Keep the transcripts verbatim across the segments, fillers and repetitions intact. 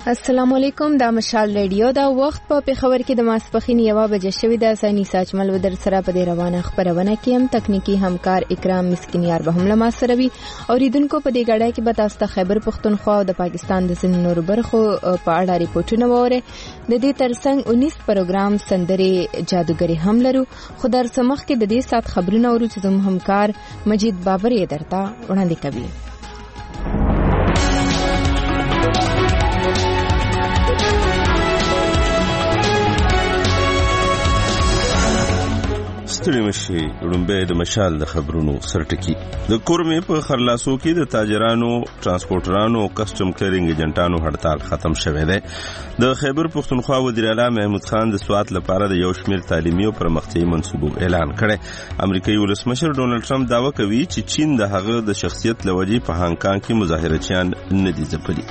السلام علیکم. دا مشال ریډیو دا وخت په پیښور کې د ماسپخین یوه بجې شوې ده. سانی ساجمل ودر سره په دې روانه خبرونه کې هم تکنیکی همکار اکرام مسکینیار به هم له ما سره وي. اوریدونکو په دې غړای کې به تاسو ته خیبر پختونخوا او د پاکستان د ځینو نورو برخو په اړه ریپورتونه وره. د دې ترڅنګ انیس پروګرام سندري جادوګری هم لرو. خو در سمخ کې د دې سات خبرونه ورو چې زموږ همکار مجید بابر یې درته وړاندې کوي. ستړي مشي لومبه د مشال د خبرونو سرټکی. د کورمې په خرلاسو کې د تاجرانو، ترانسپورټرانو او کسٹم کلرینګ ایجنټانو هړتال ختم شوه دی. د خیبر پختونخوا وزیر اعلی محمود خان د سوات لپاره د یو شمېر تعلیمي او پرمختیایي منصوبو اعلان کړی. امریکایي ولسمشر ډونالد ټرمپ دعوه کوي چې چین د هغه د شخصیت لوجې په هانګ کانګ کې مظاهرچیان نه دي ځپلي.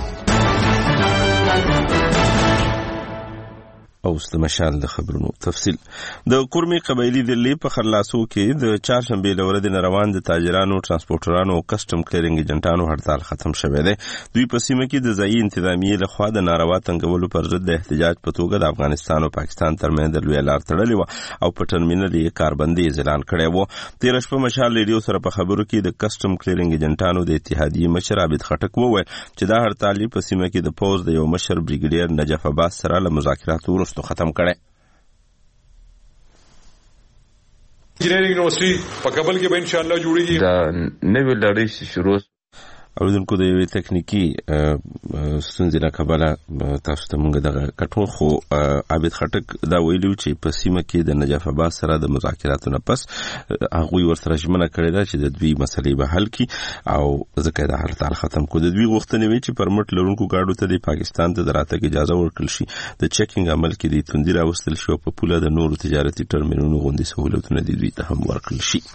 او ست مشال د خبرونو تفصیل. د کورمې قبایلی دلی په خرلاسو کې د چهارشنبه له ورځې روان د تاجرانو، ترانسپورټرانو او کسٹم کلرینګ ایجنټانو هړتال ختم شوه دی. دوی په سیمه کې د ځایي انتظامیې لخوا د ناروا تنګولو پر ضد د احتجاج په توګه د افغانستان او پاکستان ترمنځ د لوی لار تړلې و او په ټرمینل یې کاربندي اعلان کړی و. تیر شپه مشال ریډیو سره په خبرو کې د کسٹم کلرینګ ایجنټانو د اتحادیې مشر عابد خټک وویل چې دا هړتال په سیمه کې د پوز د یو مشر بریګیډیر نجف عباس سره له مذاکراتو وروسته ختم کړي. انجینرینګ یونیورسيټي په کابل کې به ان شاء الله جوړیږي. دا نوې لړۍ شروع اوریدونکو د یوې تکنیکی ستونزې له کبله تاسو ته موږ دغه کټو خو عابد خټک دا ویلو چې په سیمه کې د نجف عباس سره د مذاکراتو نه پس هغوی ورسره ژمنه کړې ده چې د دوی مسلې به حل کړي او ځکه دا هړتال ختم کړو. د دوی غوښتنې وې چې پرمټ لرونکو ګاډو ته د پاکستان ته د راتګ اجازه ورکړل شي، د چیکینګ عمل کې د توندي راوستل شي او په پوله د نورو تجارتي ټرمینلونو غوندې سهولتونه د دوی ته هم ورکړل شي.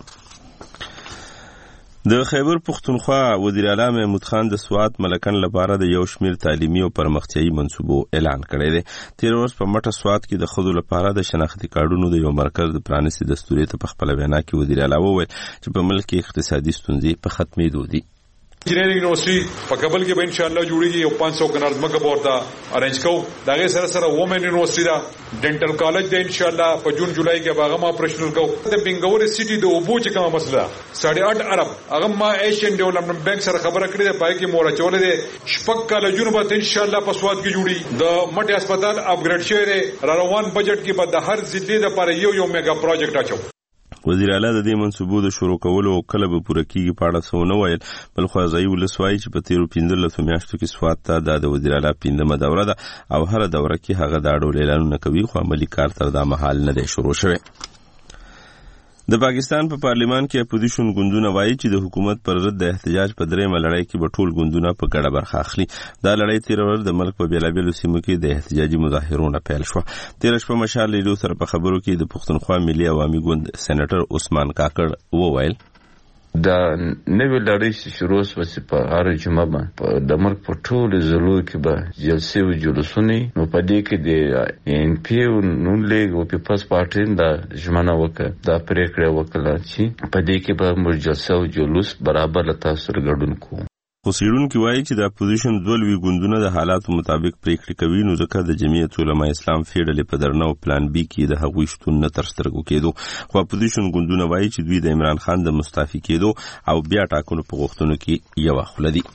د خیبر پختونخوا وزیر اعلی محمود خان د سوات ملکن لپاره د یو شمېر تعلیمي او پرمختیایي منصوبو اعلان کړی دی. تیر ورځ په مټه سوات کې د ښځو لپاره د شناختي کارډونو د یو مرکز د پرانیستي دستوري ته په خپله وینا کې وزیر اعلی وویل چې په ملک کې اقتصادي ستونزې په ختمېدو دي. انجینرینګ یونیورسيټي په کابل کې به ان شاء الله جوړیږي او پانچ سو کنار ځمکه ورته ارینج کوو. دغه سره سره وومن یونیورسيټي دا ډینټل کالج دی ان شاء الله په جون جولای کې باغه ما اپریشنل کوو. د بنګور سټي د اوبو چې کومه مسله ساڑھے آٹھ ارب هغه ما ایشین ډیولپمنٹ بانک سره خبره کړې ده، پای کې مور چولې ده شپږ کالجونه به ان شاء الله په سواد کې جوړي. د مټي هسپتال اپګریډ شوی دی. را روان بجټ کې به د هر ضلع لپاره یو یو میگا پروجیکټ اچو. وزیر اعلی د دې منصوبو د شروع کولو او کله به پوره کیږي په اړه څه ونه ویل، بل خو ځایي ولس وایي چې په تیرو پنځلسو میاشتو کې سوات ته دا د وزیر اعلی پنځمه دوره ده او هره دوره کې هغه دا ډول اعلانونه کوي خو عملي کار تر دا مهال نه دی شروع شوی. د پاکستان په پا پارلیمان کې اپوزیشن ګوندونه وایي چې د حکومت پر ضد د احتجاج په درېیمه لړۍ کې به ټول ګوندونه په ګډه برخه اخلي. دا لړۍ تېره ورځ د ملک په بېلابېلو سیمو کې د احتجاجي مظاهرونه پیل شوه. تېره شپه مشال ریډیو سره په خبرو کې د پښتونخوا ملي عوامي ګوند سېنیټر عثمان کاکړ وویل دا نوې لړۍ شروع شوه چې په هره جمعه باندې د ملک په ټولو ضلعو کې به جلسې او جلوسونه نو په دې کې د ان پی او نون لیګ او پیپلز پارټي دا ژمنه وکړه، دا پریکړه وکړه چې په دې کې به موږ جلسه او جلوس برابر له تاسو سره ګډون کوو. خو څېړونکي وایي چې د اپوزیشن دوه لوی ګوندونه د حالاتو مطابق پریکړې کوي، نو ځکه د جمعیت علما اسلام فې ډلې په درنه او پلان بي کې د هغوی شتون نه تر سترګو کېدو. خو اپوزیشن ګوندونه وایي چې دوی د عمران خان د مستعفي کېدو او بیا ټاکنو په غوښتنو کې یوه خوله دي.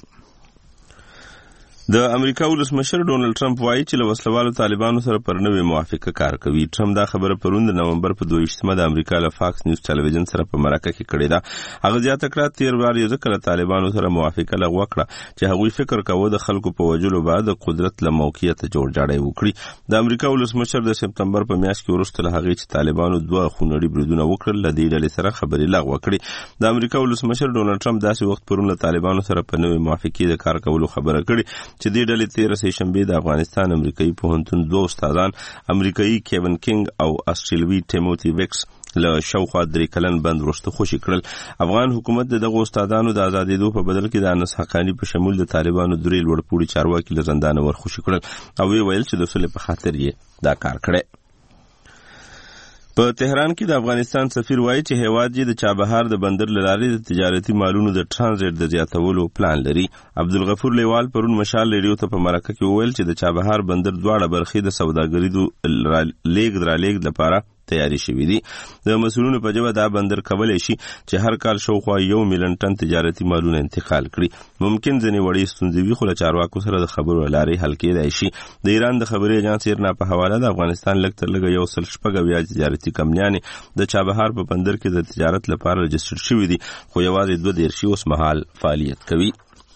د امریکا ولسمشر ډونالد ټرمپ وایي چې له وسلوالو طالبانو سره پر نوې موافقه کار کوي. ټرمپ دا خبره پرون د نومبر په دوه ویشتمه د امریکا له فاکس نیوز ټلویزیون سره په مرکه کې کړې ده. هغه زیاته کړه تیر وار یو ځکه له طالبانو سره موافقه لغوه کړه چې هغوی فکر کوي د خلکو په وژلو بعد د قدرت له موقعیت جوړ جاړی وکړي. د امریکا ولسمشر د سپتمبر په میاشت کې وروسته له هغې چې طالبانو دوه خونړي بریدونه وکړل له دې ډلې سره خبرې لغوه کړې. د امریکا ولسمشر ډونالد ټرمپ داسې وخت پرون له طالبانو سره په نوې موافقې د کار کولو خبره کړې چې دې ډلې تیر سه شنبه د افغانستان امریکایي پوهنتون دوه استادان امریکایي کیون کینګ او استرالوي ټیموتی ویکس له شاوخوا درې کلن بند وروسته خوشي کړل. افغان حکومت د دغه استادانو د ازادېدو په بدل کې د انس حقاني په شمول د طالبانو درې لوړپوړي چارواکي له زندانه ورخوشي کړل او ویل چې د صلح په خاطر یې دا کار کړی. په تهران کې د افغانستان سفیر وایي چې هیواد یې د چابهار د بندر له لارې د تجارتي مالونو د ترانزیت د زیاتولو پلان لري. عبدالغفور لیوال پرون مشال ریډیو ته په مرکه کې وویل چې د چابهار بندر دواړه برخې د سوداګریزو لیږد رالېږد لپاره تیاری شوي دي. د مسؤلینو په جواب دا بندر کولای شي چې هر کال شاوخوا یو میلیون ټن تجارتي مالونه انتقال کړي. ممکن ځینې وړې ستونزې وي خو له چارواکو سره د خبرو لارې حل کېدای شي. د ایران د خبري ایجنس ایرنا په حواله د افغانستان لږ تر لږه یو سل شپږ اویا تجارتي کمپنیانې د چابهار په بندر کې د تجارت لپاره رجسټر شوي دي خو یوازې دوه دېرش اوس مهال فعالیت کوي.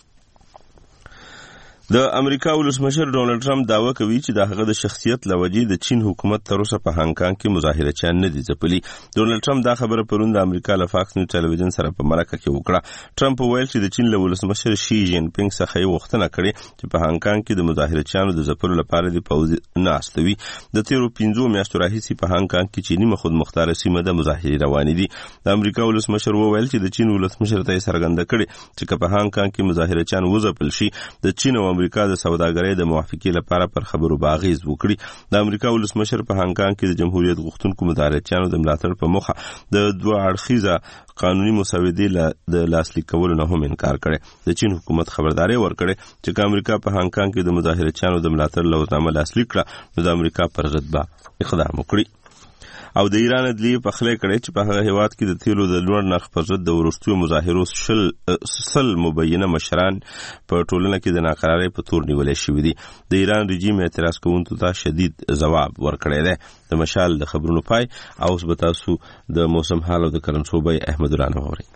د امریکا ولسمشر ډونالد ټرمپ دعوه کوي چې د هغه د شخصیت لوجې د چین حکومت تر اوسه په هانګ کانګ کې مظاهرچیان نه دي ځپلي. ډونالد ټرمپ دا خبره پرون د امریکا له فاکس نیوز ټلویزیون سره په مرکه کې وکړه. ټرمپ وویل چې د چین له ولسمشر شي جین پینګ څخه یې غوښتنه کړې چې په هانګ کانګ کې د مظاهرچیانو د ځپلو لپاره د پوځ ناست وي. د تیرو پنځو میاشتو راهیسې په هانګ کانګ کې چینی مخود مختار سیمه د مظاهرې روانې دي. د امریکا ولسمشر وویل چې د چین ولسمشر ته یې څرګنده کړې چې په هانګ کانګ کې مظاهرچیان وځپل شي د چین او امریکا د سوداګرۍ د موافقې لپاره پر خبرو باغیز وکړي. د امریکا ولسمشر په هانګ کانګ کې د جمهوریت غوښتونکو مظاهرچیانو د ملاتړ په موخه د دوه اړخیزه قانوني مسودې د لاسلیک کولو نه هم انکار کړی. د چین حکومت خبرداري ورکړې چې که امریکا په هانګ کانګ کې د مظاهرچیانو د ملاتړ لوزنامه لاسلیک کړه نو د امریکا پر ضد به اقدام وکړي. او د ایران عدلیې پخلی کړی چې په هغه هیواد کې د تیلو د لوړ نرخ پر ضد د وروستیو مظاهرو شل سل مبینه مشران په ټولنه کې د ناقرارۍ په تور نیولای شوي دي. د ایران رژیم اعتراض کوونکو ته شدید ځواب ورکړی دی. د مشال د خبرونو پای او اوس به تاسو د موسم حال او د کرنسوبۍ احمد الله نووري.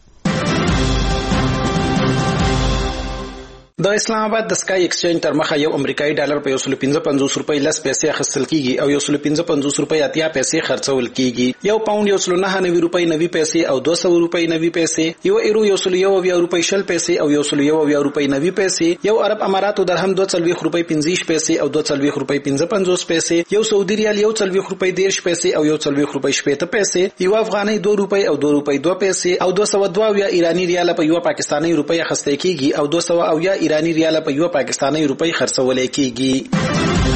د اسلام آباد د سکای ایکسچینج تر مخه یو امریکایي ډالر په یو سل پنځه پنځوس روپۍ لس پیسې اخیستل کیږي او یو سل پنځه پنځوس روپۍ اتیا پیسې خرڅول کیږي. یو پاوند یو سل نهه نوي روپۍ نوي پیسې او دوه سوه روپۍ نوي پیسې. یو ایرو یو سل یو اویا روپۍ شل پیسې او یو سل یو اویا روپۍ نوي پیسې. یو عرب اماراتو درهم دوه څلوېښت روپۍ پنځه پیسې او دوه څلوېښت روپۍ پنځه پنځوس پیسې. یو سعودي ریال یو څلوېښت روپۍ دېرش پیسې او یو څلوېښت روپۍ شپېته پیسې. یو افغانۍ دوه روپۍ او دوه روپۍ دوه پیسې او دوه سوه دوه اویا ایراني ریال په یو پاکستاني روپۍ اخیستل کیږي او دوه سوه اویا ایراني ریال په یو پاکستاني روپۍ خرڅولای کیږي.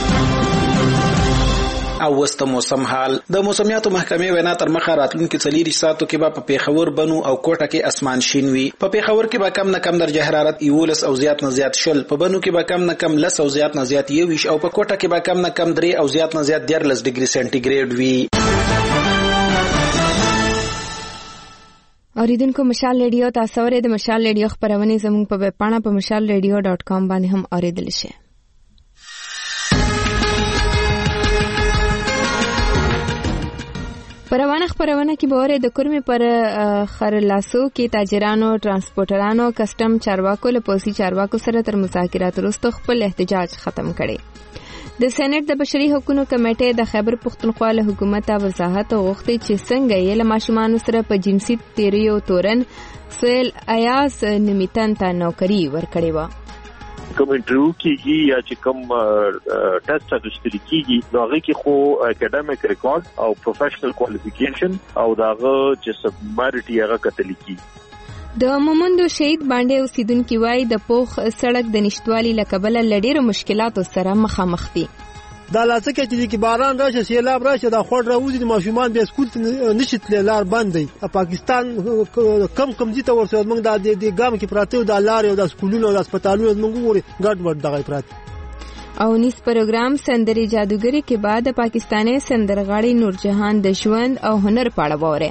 او وست موسم حال. د موسمیاتو محکمې وینا تر مخه راتلونکي څلور ساعتو کې به په پیښور بنو او کوټه کې اسمان شین وي. په پیښور کې به کم نه کم درجه حرارت یولس او زیات نه زیات شل، په بنو کې به کم نه کم لس او زیات نه زیات یویش او په کوټه کې به کم نه کم درې او زیات نه زیات دیارلس ډیګري سانتي ګریډ وي. اوریدونکو مشال ریډیو تاسو اورئ. د مشال ریډیو خبرونه زموږ په ویب پاڼه په مشال ریډیو ډاٹ کام باندې هم اوریدل شي. پروانه خبرونه کې به اورئ د کورمې پر خرلاسو کې تاجرانو، ترانسپورټرانو، کسٹم چارواکو له پولیسي چارواکو سره تر مذاکرات وروسته خپل احتجاج ختم کړي. د سېنات د بشري حقوقو کمیټې د خیبر پختونخوا له حکومت وضاحت غوښتي چې څنګه یې له ماشومانو سره په جنسي تیریو تورن سویل ایاز نمیتن ته نوکری ورکړې وه. کوم انټرویو کیږي یا چې کوم ټیسټ اخیستل کیږي نو هغه کې خو اکیډمیک ریکارډ او پروفیشنل کوالیفیکیشن او داغه چې سبمارټي هغه کتل کیږي. د مومندو شهید باندې اوسیدونکو وایي د پوخ سړک د نشټوالي له کبله لډیرو مشکلاتو سره مخامخ دي. دا لاسکه چې کې باران راشه سیلاب راشه دا خور راوځي د ماشومان به سکول نشي تللی لار بند دی. پاکستان کم کم دي ته ورسره موږ د دې ګام کې پراته د لار او د سکولونو او د هسپتالونو موږ وګوري ګډ وډ دغه پراته. او نیس پروګرام سندري جادوګری کې بعد پاکستاني سندرغاړي نورجهان د ژوند او هنر په اړه وره.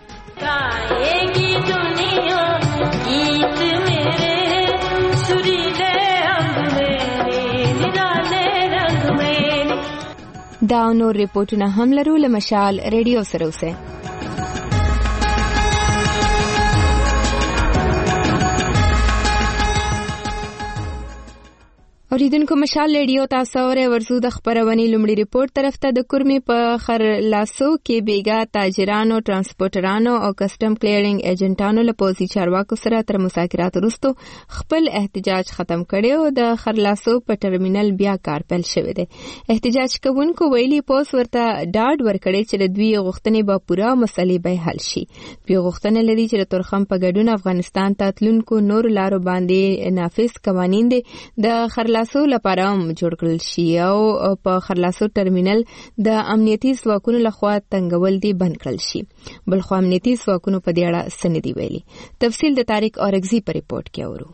دا نور ریپورټونه هم لرو له مشال ریډیو سره اوسه. اوریدونکو مشال ریډیو تاسو اورئ. ورزو د خبرونې لومړی ریپورت طرف ته د کورمې په خرلاسو کې بیګا تاجرانو، ترانسپورټرانو او کسٹم کلیرینګ ایجنټانو له پولیسي چارواکو سره تر مذاکرات وروسته خپل احتجاج ختم کړي او د خرلاسو په ټرمینل بیا کار پیل شوی دی. احتجاج کوونکو ویلي پوس ورته ډاډ ورکړي چې د دوی غوښتنې به پوره مسلې به حل شي. دوی غوښتنه لري چې د تورخم په ګډون افغانستان ته تلونکو نور لارو باندې نافذ قوانین دي د خرلاسو خلاصو لپاره هم جوړ کړل شي او په خلاصو ټرمینل د امنیتي ځواکونو لخوا تنګول دي بند کړل شي. بل خو امنیتي ځواکونو په دې اړه څه نه دي ویلي. تفصیل د طارق اورګزي په ریپورت کې اورو.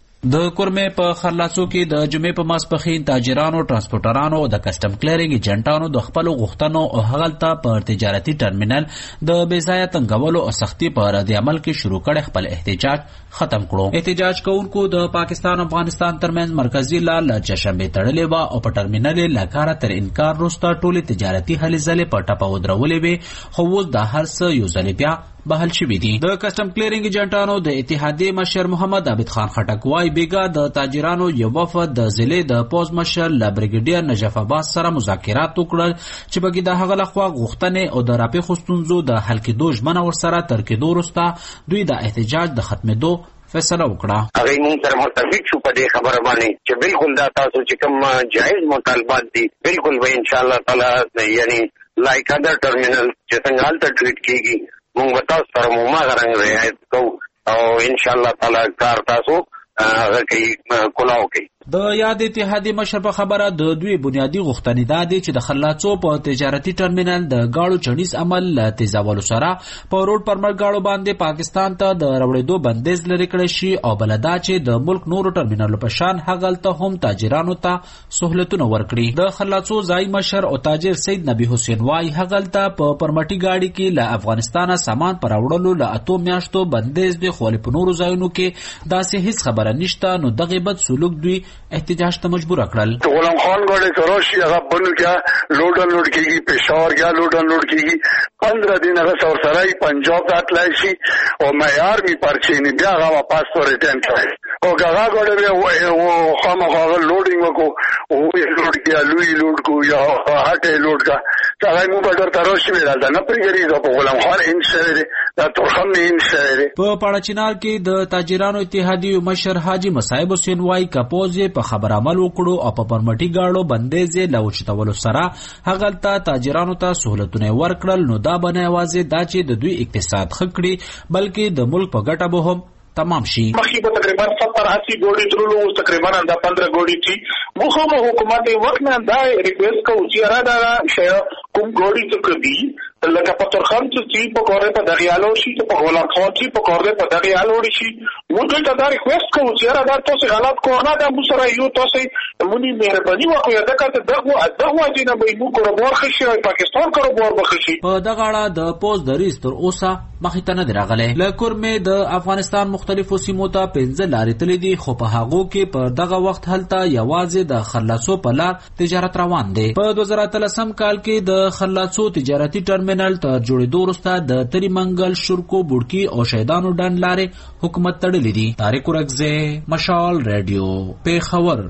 د کورمې په خرلاسو کې د جمعې په ماسپښین تاجرانو، ترانسپورټرانو او د کسټم کلیرینګ ایجنټانو د خپلو غوښتنو او هغلته پر تجارتي ټرمینل د بېځایه تنګولو او سختي په رد عمل کې شروع کړی خپل احتجاج ختم کړو. احتجاج کوونکو د پاکستان او افغانستان ترمنځ مرکزي لار له چشمې تړلې وه او په ټرمینل یې له کاره تر انکار وروسته ټولې تجارتي هلې ځلې په ټپه ودرولې وې، خو اوس دا هر څه یو ځلې بیا بحل شوي دي. د کسټم کلیرینګ ایجنټانو د اتحادیې مشر محمد عابد خان خټک وایي بیګا د تاجرانو یو وفد د ضلع د پوز مشر له بریګیډیر نجف عباس سره مذاکرات وکړل چې بګي د هغه لخوا غوښتنې او د راپېښو ستونزو د حل کېدو ژمنه ورسره تر کېدو وروسته دوی د احتجاج د ختمېدو فیصله وکړه. هغه موږ سره متفق شو په دې خبره باندې چې بالکل دا تاسو چې کوم جایز مطالبات دي بالکل به ان شاء الله تعالی یعنی لایک ادر ټرمینل چې څنګه حالت ټریټ کیږي موږ به تاسو سره مو ما غرنګ رعایت کوو او ان شاء الله تعالی کار تاسو هغه کوي کولاو کوي. د یاد اتحادیې مشر په خبره د دوی بنیادی غوښتنې دا دي چې د خلاصو په تجارتي ټرمینل د گاړو چڼیز عمل له تیزولو سره په روډ پرمټ گاړو باندې پاکستان ته د راوړېدو بندیز لرې کړی شي او بله دا چې د ملک نورو ټرمینلو په شان هغلته هم تاجرانو ته سهولتونه ورکړي. د خلاصو ځای مشر او تاجر سید نبی حسین وایي هغلته په پرمټي گاډي کې له افغانستانه سامان پر راوړلو له اتو میاشتو بندیز دی، خو په نورو ځایونو کې داسې هیڅ خبره نشته. نو دغه بد سلوک دوی احتجاج ته مجبور کړل. غلام خان ګاډي سروشي هغه بنو کې لوډ ان لوډ کیږي، پېښور کې لوډ ان لوډ کیږي، پندرہ دن هغه سور سرای پنجاب ته تلای شي او معیار می پرچې نه بیا هغه واپس ور ریټرن کړي او هغه ګاډي او خامخا لوډینګ وکړو او لوډ کې لوی لوډ کو یا هټه لوډ کا هغه مو په ډر تروشي ویل دا نه پرګری په غلام خان ان شهر دا ترخم ان شهر. په پاړچینار کې د تاجرانو اتحادیې مشر حاجی مصعب حسین وایي کپوز په خبر عمل وکړو او په پرمټي گاړو بندیز له اوچتولو سره هغلته تاجرانو ته سہولتونه ورکړل. نو دا بنه یوازې دا چې د دوی اقتصاد ښه کړي بلکې د ملک په ګټه به هم تمام شي. مخکې به تقریبا ستر اسی ګوډي ترلو اوس تقریبا دا پندرہ ګوډي تي مخه مو حکومت وخت نه دا ریکویسټ کوي چې را دا شی کوم ګوډي ته کوي لکه په ترخم چې په کوره په دغیالو شي په غلام خان چې په کوره په دغیالو شي مو ته دا ریکویسټ کوي چې را دا تاسو غلط کورنه دا مو سره یو تاسو مونږ مهرباني وکړئ دا کارته دغه دغه دینه به مو کاروبار خشي پاکستان کاروبار بخشي. په دغه اړه د پوز دریز تر اوسه مخې ته نه دی راغلی. له کورمې د افغانستان مختلفو سیمو ته پنځه لارې تللې دي خو په هغو کې په دغه وخت هلته یوازې د خلاصو په لار تجارت روان دی. په دوه زره اتلسم کال کې د خلاصو تجارتي ټرمینل تر جوړېدو وروسته د تری منګل، شرکو، بوډکي او شهیدانو ډنډ لارې حکومت تړلې دي. طارق اورګزی، مشال ریډیو، پیښور.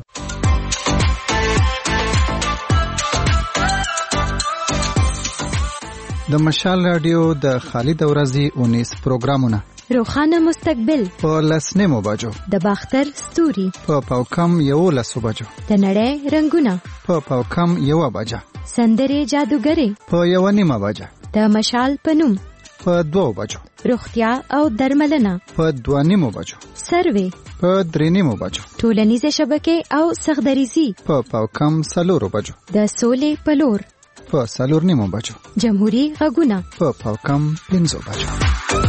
د مشال رادیو د خالد اورازي اونیس پروګرامونه روخانه مستقبل په لسنیمو بجو، د باختر ستوري په پاوکم یو لسو بجو، د نړۍ رنگونه په پاوکم یو بجه، سندري جادوګری په یو نیمه بجه، د مشال پنوم په دوه بجو، روغتیا او درملنه په دوه نیمو بجو، سروي په درې نیمو بجو، ټولنیزه شبکې او سخدریزي په پاوکم سلورو بجو، د سولې پلور په سلور نیمو بجو، جمهوریت غږونه په پاوکم پنځو بجو.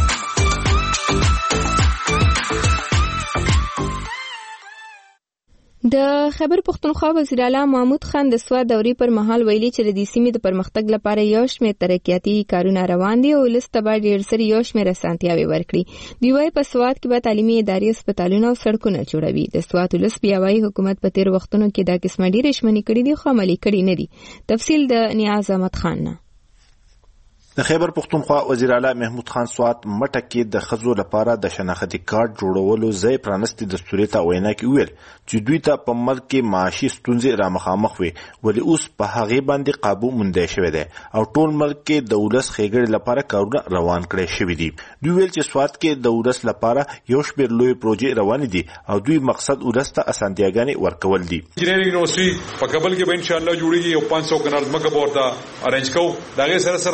د خیبر پښتونخوا وزیر اعلی محمود خان د سواد دوري پر مهال ویلي چې د دې سیمې د پرمختګ لپاره یو شمېر ترقیاتي کارونه روان دي او لسته به ډېر سره یو شمېر اسانتیاوې ورکړي. دوی وايي په سواد کې به تعلیمي ادارې، هسپتالونه او سړکونه جوړوي. د سواد ولس بیا وايي حکومت په تیر وختونو کې دا قسمه ډېرې ژمنې کړې دي خو عملي کړي نه دي. تفصیل د نیاز احمد خان نه. د خیبر پښتونخوا وزیر اعلی محمود خان سوات مټه کې د خزو لپاره د شناختی کارت جوړولو ځای پرانستي دستوري ته وینا کې ویل چې دوی ته په ملک کې معاشي ستونزې را مخامخ وي ولې اوس په هغه باندې قابو موندې شوی دی او ټول ملک کې د ولس خېګړې لپاره کارونه روان کړي شوی دي. دوی ویل چې سوات کې د ولس لپاره یو شمېر لوی پروژې روان دي او دوی مقصد ولس ته اسانتیاګانې ورکول دي. انجینرینګ یونیورسيټي په کابل کې به ان شاء الله جوړیږي او پانچ سو کنال ځمکه ورته ارینج کوو. دا غي سره سره وومن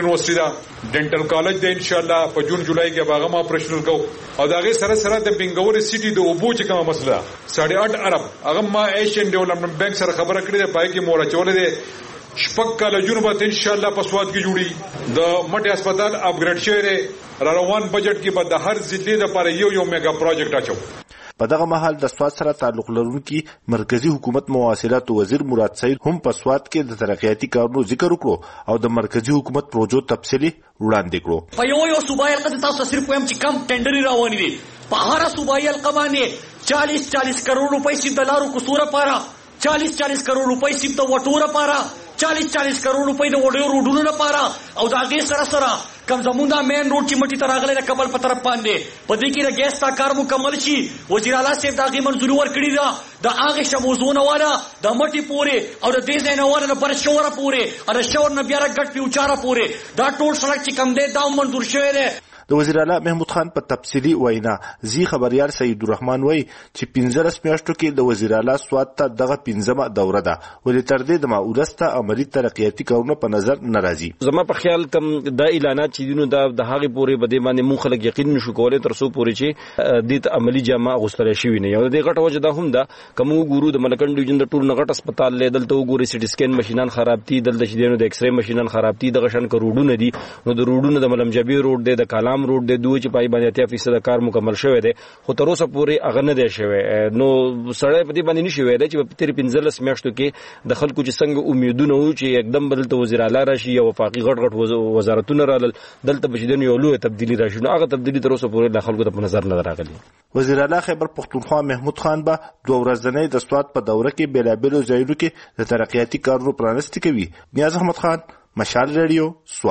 یونیورسيټي دا ډینټل کالج د ان شاء الله په جون جولای کې باغه ما آپریشنل کو او داغه سره سره د بنګور سټي د اوبو چې کومه مسله ساڑھے آٹھ ارب هغه ما ایشین ډیولپمنٹ بانک سره خبره کړې ده پای کې مور چولې ده شپږ کالجونه به ان شاء الله په سواد کې جوړي د مټي هسپتال اپګریډ شوی دی را روان بجټ کې به د هر ضلع لپاره یو یو میگا پروجیکټ اچو. په دغه مهال د سواد سره تعلق لرونکي مرکزی حکومت مواصلات وزیر مراد سعید هم په سواد کې د ترقیاتي کارونو ذکر وکړو او د مرکزی حکومت پروژو تفصیلي وړاندې کړو. په یو یو صوبایي حلقه تاسو صرف وایم چې کم ټندري راوونی دي په هر صوبایي حلقه باندې چالیس چالیس کروڑ روپۍ سیم د لارو کوسوره پاره چالیس چالیس کروڑ روپۍ سیم د وټوره پاره چالیس چالیس کروڑ روپۍ د وډیو روډونو لپاره او دا غي سره سره کم زمونږ د مین روډ چې مټي تراغله د کابل په طرف باندې په دې کې د ګیس تا کار مکمل شي. وزیر اعلی صاحب دا غي منځوري ورکړي دا د هغه شموزونه والا د مټي پورې او د دې ځای نه والا پر شوره پورې او د شور نه بیا راګټ پیوچاره پورې دا ټول سړک چې کم دی دا منځور شوی دی. د وزیر اعلی محمود خان په تفصیلی وینا زی خبريار سید الرحمن وای چې پنځلس میاشتو کې د وزیر اعلی سواد ته دغه پنځمه دوره ده ولې تر دې د ماورسته عملی ترقیاتي کارونه په نظر ناراضي. زما په خیال کم د اعلانات چې دینو د هغه پورې بده باندې مون خلک یقین نشو کولای تر څو پورې چې د عملی جامه غوستل شي نه یو د غټه وجه ده هم ده کوم ګورو د ملکن ډیویژن د ټول نغټ هسپتال لیدل ته وګوري سټي سکین ماشينان خراب دي دلته شیدنو د ایکس ری ماشينان خراب دي د غشن کروڑونه دي نو د روډونو د ملمجبي روډ دی د کلام روډ دی دوی پای باندې اتیا فیصد کار مکمل شوی دی خو تر اوسه پورې هغه نه دی شوی نو سړی په دې باندې نشي ویلی چې په تیر پنځلس میاشتو کې د خلکو چې څنګه امیدونه وو چې یکدم بدلته وزیر اعلی راشي یا وفاقي غټ غټ وزارتونه رالل دلته به شیدنو یو لوی تبدیلی راشي نو هغه تبدیلی تر اوسه پورې د خلکو په نظر نه راغلی. وزیر اعلی خیبر پختونخوا محمود خان به دوه ورځنۍ د سواد په دوره کې بیلابیلو ځایونو کې د ترقیاتي کارونو پرانستی کوي. نیاز احمد خان مشال ریډیو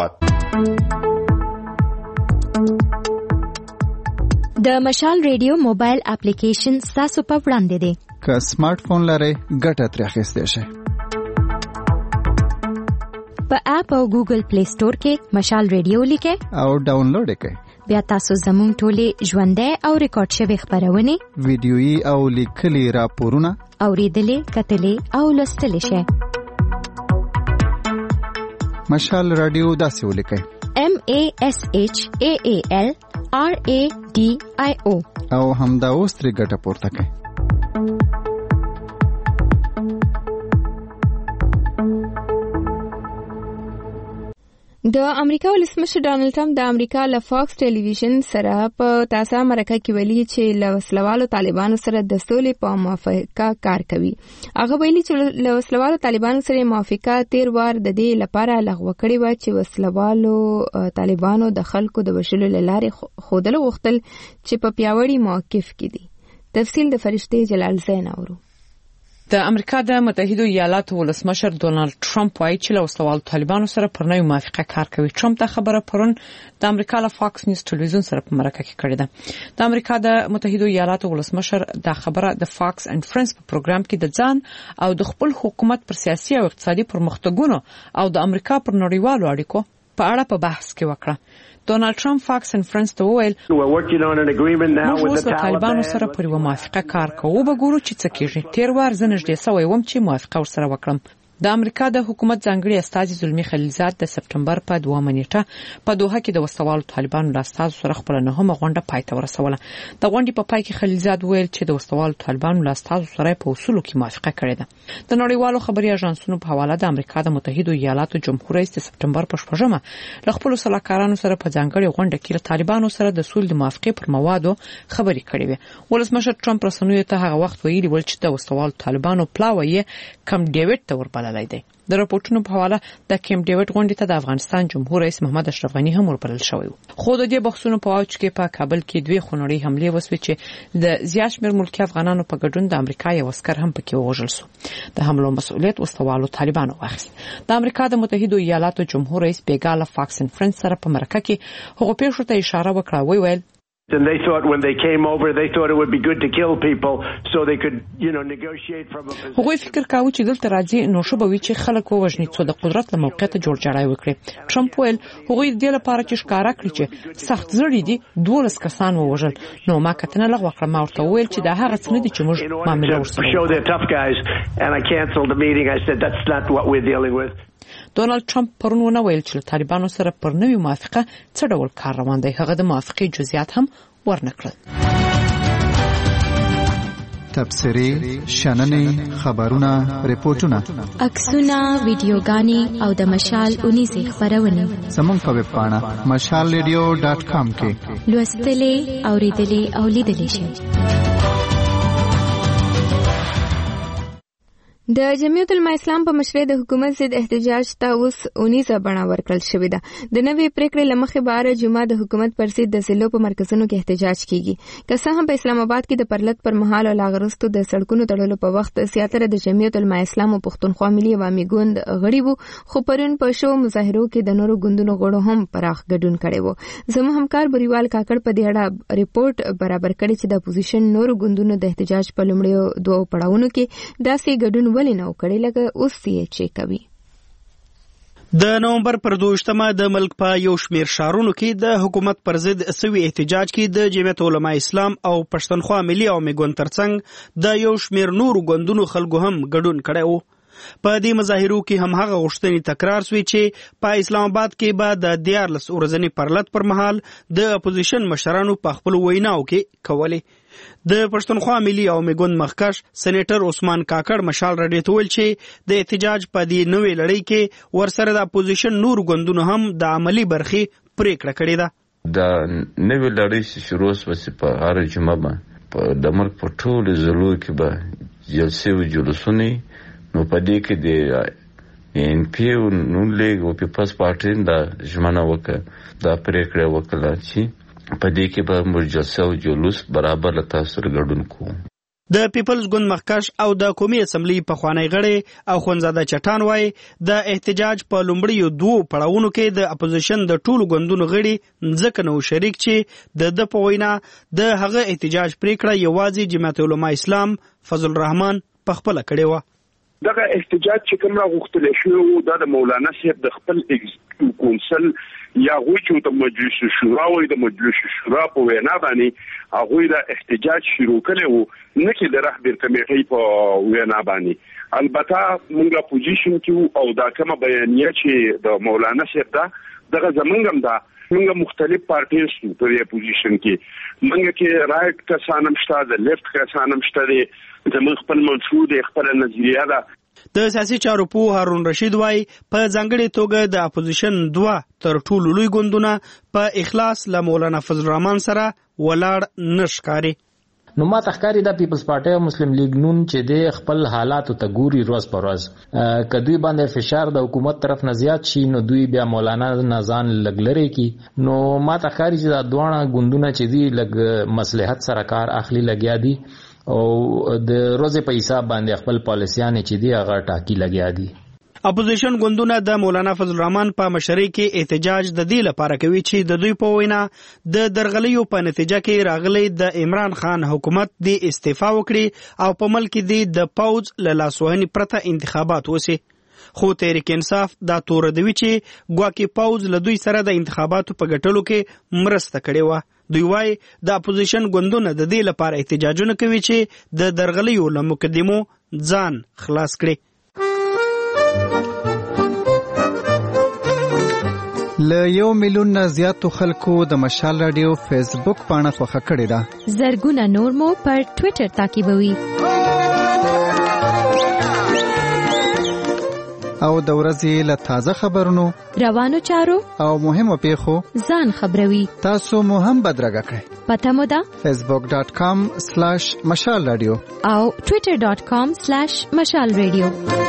سواد. د مشال ریډیو موبایل اپلیکیشن تاسو په وړاندې دی. که سمارټ فون لرئ ګټه ترې اخیستی شئ. په اپ او ګوګل پلی سٹور کې مشال ریډیو لیکئ او ډاونلوډ کړئ. بیا تاسو زموږ ټولې ژوندۍ او ریکارډ شوي خبرونه ویډیويي او لیکلي راپورونه اوریدلې کتلې او لوستلې شئ. مشال رادیو داسې ولیکئ M A S H A A L R A D I O او همدا اوس ترې ګټه پورته کړئ. د امریکا ولسمشر ډانلډ ټرمپ د امریکا له فاکس ټلویزیون سره په تازه مرکه کې ویلي چې له وسلوالو طالبانو سره د سولې په موافقه کار کوي. هغه ویلي چې له وسلوالو طالبانو سره موافقه تیر وار د دې لپاره لغوه کړې و چې وسلوالو طالبانو د خلکو د وژلو له لارې ښودل غوښتل چې په پیاوړي موقف کې دي. تفصیل د فرشتې جلال زین اورو. د امریکا د متحده ایالاتو ولسمشر ډونالد ټرمپ وايي چې له وسلوالو طالبانو سره پر نوې موافقه کار کوي. ټرمپ دا خبره پرون د امریکا له فاکس نیوز ټلویزیون سره په مرکه کې کړې ده. د امریکا د متحده ایالاتو ولسمشر دا خبره د فاکس اینڈ فرندز په پروګرام کې د ځان او د خپل حکومت پر سیاسي او اقتصادي پرمختګونو او د امریکا پر نړیوالو اړیکو په اړه په بحث کې وکړه. ډونالد ټرمپ فاکس اینڈ فرندز ته وویل موږ اوس له طالبانو سره پر یوه موافقه کار کوو به ګورو چې څه کېږي. تیر وار زه نږدې سوی وم چې موافقه ورسره وکړم. د امریکا د حکومت ځانګړي استازي زلمي خلیلزاد د سپټمبر په دوه نیټه په دوحه کې د وسلوالو طالبانو له استازو سره خپل نهمه غونډه پای ته ورسوله. د غونډې په پای کې خلیلزاد ویل چې د وسلوالو طالبانو له استازو سره په اصولو کې موافقه کړې ده. د نړیوالو خبري اژانسونو په حواله د امریکا د متحده ایالاتو جمهور رئیس د سپټمبر په شپږمه له خپل سلاکارانو سره په ځانګړي غونډه کې له طالبانو سره د سولې د موافقې پر موادو خبرې کړې وې. ولسمشر ټرمپ رسنیو ته هغه وخت ویلي ول چې د وسلوالو طالبانو پلاوی کم ډیوډ ته وربللای دی. د راپورټونو په حواله د کیم ډیوډ غونډې ته د افغانستان جمهور رئیس محمد اشرف غنی هم وربلل شوی و. خو د دې بحثونو په واوج کې په کابل کې دوه خونړۍ حملې وسوي چې د زیات شمېر ملکي افغانانو په ګډون د امریکا یو عسکر هم پکې وژل شو. د حملو مسؤلیت وسلوالو طالبانو واخیست. د امریکا د متحده ایالاتو جمهور رئیس بیګاله فاکس اینڈ فرندز سره په مرکه کې هغه پیښو ته اشاره وکړه وی ویل And they thought when they came over, they thought it would be good to kill people so they could, you know, negotiate from a position. هغوی فکر کاوه چې دلته راځي نو شو به وي چې خلک ووژني څو د قدرت له موقعیته جوړ جاړی وکړي. ټرمپ ویل هغوی د دې لپاره چې ښکاره کړي چې سخت زړي دي دولس کسان ووژل. نو ما کتنه لغوه کړه. ما ورته وویل چې دا هغه څه نه دي چې موږ معامله ورسره show they're tough guys and I canceled the meeting. I said that's not what we're dealing with. ډونالد ټرمپ پرون ویل چې طالبانو سره پر نوې موافقه څه ډول کار روان دی. هغه د موافقې جزئیات هم ورنکړل. تبصرې، شننې، خبرونه، ریپورتونه، عکسونه، ویډیوګانې او د مشال اونیزې خبرونه زموږ په ویب پاڼه مشال ریډیو ډاټ کام کې لوستلې، اوریدلې او لیدلې شئ. د جمعیت العلماء اسلام په مشرۍ د حکومت ضد احتجاج ته اوس اونیزه بڼه ورکړل شوې ده. د نوې پریکړې له مخې به هره جمعه د حکومت پر ضد د ضلعو په مرکزونو کې احتجاج کیږي. که څه هم په اسلام آباد کې د پرلط پر مهال او لا وروسته د سړکونو تړلو په وخت زیاتره د جمعیت العلماء اسلام او پښتونخوا ملي عوامي ګوند غړي وو، خو پرون په شو مظاهرو کې د نورو ګوندونو غړو هم پراخ ګډون کړي وو. زموږ همکار بریوال کاکړ په دې اړه ریپورت برابر کړی چې د اپوزیشن نورو ګوندونو د احتجاج په لومړیو دوه پړاوونو کې داسې ګډون ولې نه وکړي لکه اوس یې چې کوي. د نومبر پر دوشتمه د ملک په یو شمیر شهرونو کې د حکومت پر ضد سوي احتجاج کې د جمعیت علماء اسلام او پښتونخوا ملي عوامي ګوند ترڅنګ د یو شمیر نورو ګوندونو خلکو هم ګډون کړی و. په دې مظاهرو کې هم هغه غوښتنې تکرار شوې چې په اسلام آباد کې به د دیارلس ورځني پرلط پر مهال د اپوزیشن مشرانو په خپل ویناو کې کولې. د پښتونخوا ملي عوامي ګوند مخکښ سېنیټر عثمان کاکړ مشال راډیو ته ویل چې د احتجاج په دې نوې لړۍ کې ورسره د اپوزیشن نور ګوندونو هم د عملی برخې پریکړه کړې ده. د نوې لړۍ شروع وسې په هر جمعه په د ملک په ټولو ضلعو کې به جلسې او جلوسونه، نو په دې کې د ان پی او نون لیگ او پیپلز پارټي دا ژمنه وکړه دا پریکړه وکړه چې په دې کې به موږ جلسه او جلوس برابر له تاسو سره ګډون کوو. د پیپلز ګوند مخکښ او د قومي اسمبلی پخوانی غړی او خونزاده چټان وایي د احتجاج په لومړیو دوو پړاوونو کې د اپوزیشن د ټولو ګوندونو غړي ځکه نو شریک چې د د په وینا د هغه احتجاج پریکړه یوازې جمعیت علماء اسلام فضل الرحمن په خپله کړې وه. دغه احتجاج چې کوم راغوښتل شوی و دا د مولانا صاحب د خپل ایگزیکټیو کونسل یا غوی چې د مجلس شورا وي د مجلس شورا په وینا باندې هغه د احتجاج شروع کړي وو، نه چې د رهبر کمیټې په وینا باندې. البته موږ پوزیشن کې او دا کومه بیانیه چې د مولانا صاحب دا دغه زمونږ هم دا موږ مختلف پارټیز په دې پوزیشن کې موږ کې رائټ کسان هم شته، د لیفت کسان هم شته، زموږ خپل منشور د خپل نظریه ده. د سیاسي چارو پوه هارون رشید وای په ځانګړي توګه د اپوزیشن دوه تر ټولو لوی ګوندونه په اخلاص له مولانا فضل الرحمن سره ولاړ نشکاري. نو ما تخکاری دا پیپلز پارټي او مسلم لیگ نون چې د خپل حالاتو ته ګوري روز پر ورځ کدوې باندې فشار د حکومت طرف نه زیات شي نو دوی بیا مولانا نازان لګلري کی. نو ما تخکاری چې دا دوه ګوندونه چې دی لګ مصلحت سره کار اخلي لګیا دي او د روزه په حساب باندې خپل پالیسیان چې دی هغه ټاکی لګیا دي. اپوزیشن ګوندونه د مولانا فضل الرحمن په مشرۍ کې احتجاج د دې لپاره کوي چې د دوی په وینا د درغلیو په نتیجه کې راغلي د عمران خان حکومت د استعفا وکړي او په ملک کې د پوز له لاسوهنې پرته انتخابات وشي. خو تحریک انصاف دا تور دوي چې ګواکې پوز له دوی سره د انتخاباتو په ګټلو کې مرسته کړې و. دوی وايي د اپوزیشن ګوندونه د دې لپاره احتجاجونه کوي چې د درغلیو له مقدمو ځان خلاص کړي. له یو میلیون نه زیاتو خلکو د مشال رادیو فیسبوک پاڼه خوښه کړې ده. زرګونه نور مو پر ټوئیټر تعقیبوي او د ورځې له تازه خبرونو، روانو چارو او مهمو پیښو ځان خبروي. تاسو مو هم بدرګه کړئ. پته مو ده فیسبوک ډاټ کام سلاش مشال رادیو او ټوئیټر ډاټ کام سلاش مشال رادیو.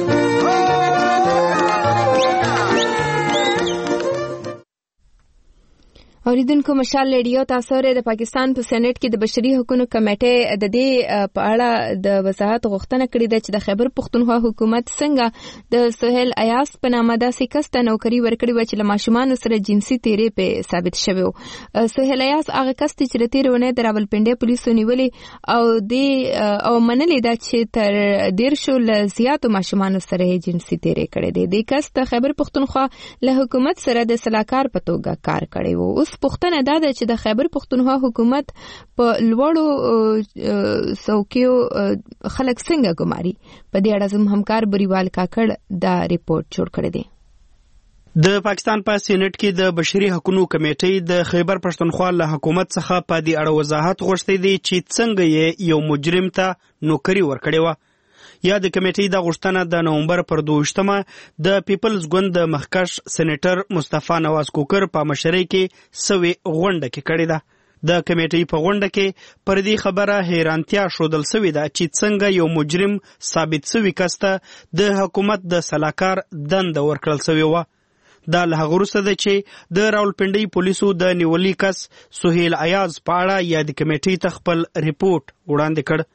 اوریدونکو مشال ریډیو تاسو لري د پاکستان په سېنات کې د بشري حقوقو کمیټې د دې په اړه د وضاحت غوښتنه کړې ده چې د خیبر پښتونخوا حکومت څنګه د سهیل ایاس په نامه داسې کس ته نوکری ورکړې و چې له ماشومانو سره جنسي تیری په ثابت شوی و. سهیل ایاس هغه کس چې د تیرونه د راولپنډي پولیسو نیولې او د او منلې ده چې تر دیرشو له زیاتو ماشومانو سره جنسي تیری کړې دي. د کس د خیبر پښتونخوا له حکومت سره د صلاحکار په توګه کار کړی و. اوس پښتنه دا ده چې د خیبر پښتونخوا حکومت په لوړو څوکیو خلک څنګه ګماري. په دې اړه زموږ همکار بریوال کاکړ دا ریپورت جوړ کړی دی. د پاکستان په سېنات کې د بشري حقوقو کمیټې د خیبر پښتونخوا له حکومت څخه په دې اړه وضاحت غوښتي دي چې څنګه یې یو مجرم ته نوکری ورکړې و. یا د کمیټې د غوښتنه د نومبر پر دویشتمه د پیپلز ګوند د مخکښ سېنیټر مصطفی نواز کوکر په مشرۍ کې سوي غونډه کې کړې ده. د کمیټې په غونډه کې پر دې خبره حیرانتیا ښودل سوې ده چې څنګه یو مجرم ثابت سوي کس ته د حکومت د سلاکار دنده ورکړل سوې وه. دا له هغه وروسته ده چې د راولپنډۍ پولیسو د نیولي کس سهیل ایاز په اړه یا د کمیټې ته خپل ریپورت وړاندې کړ.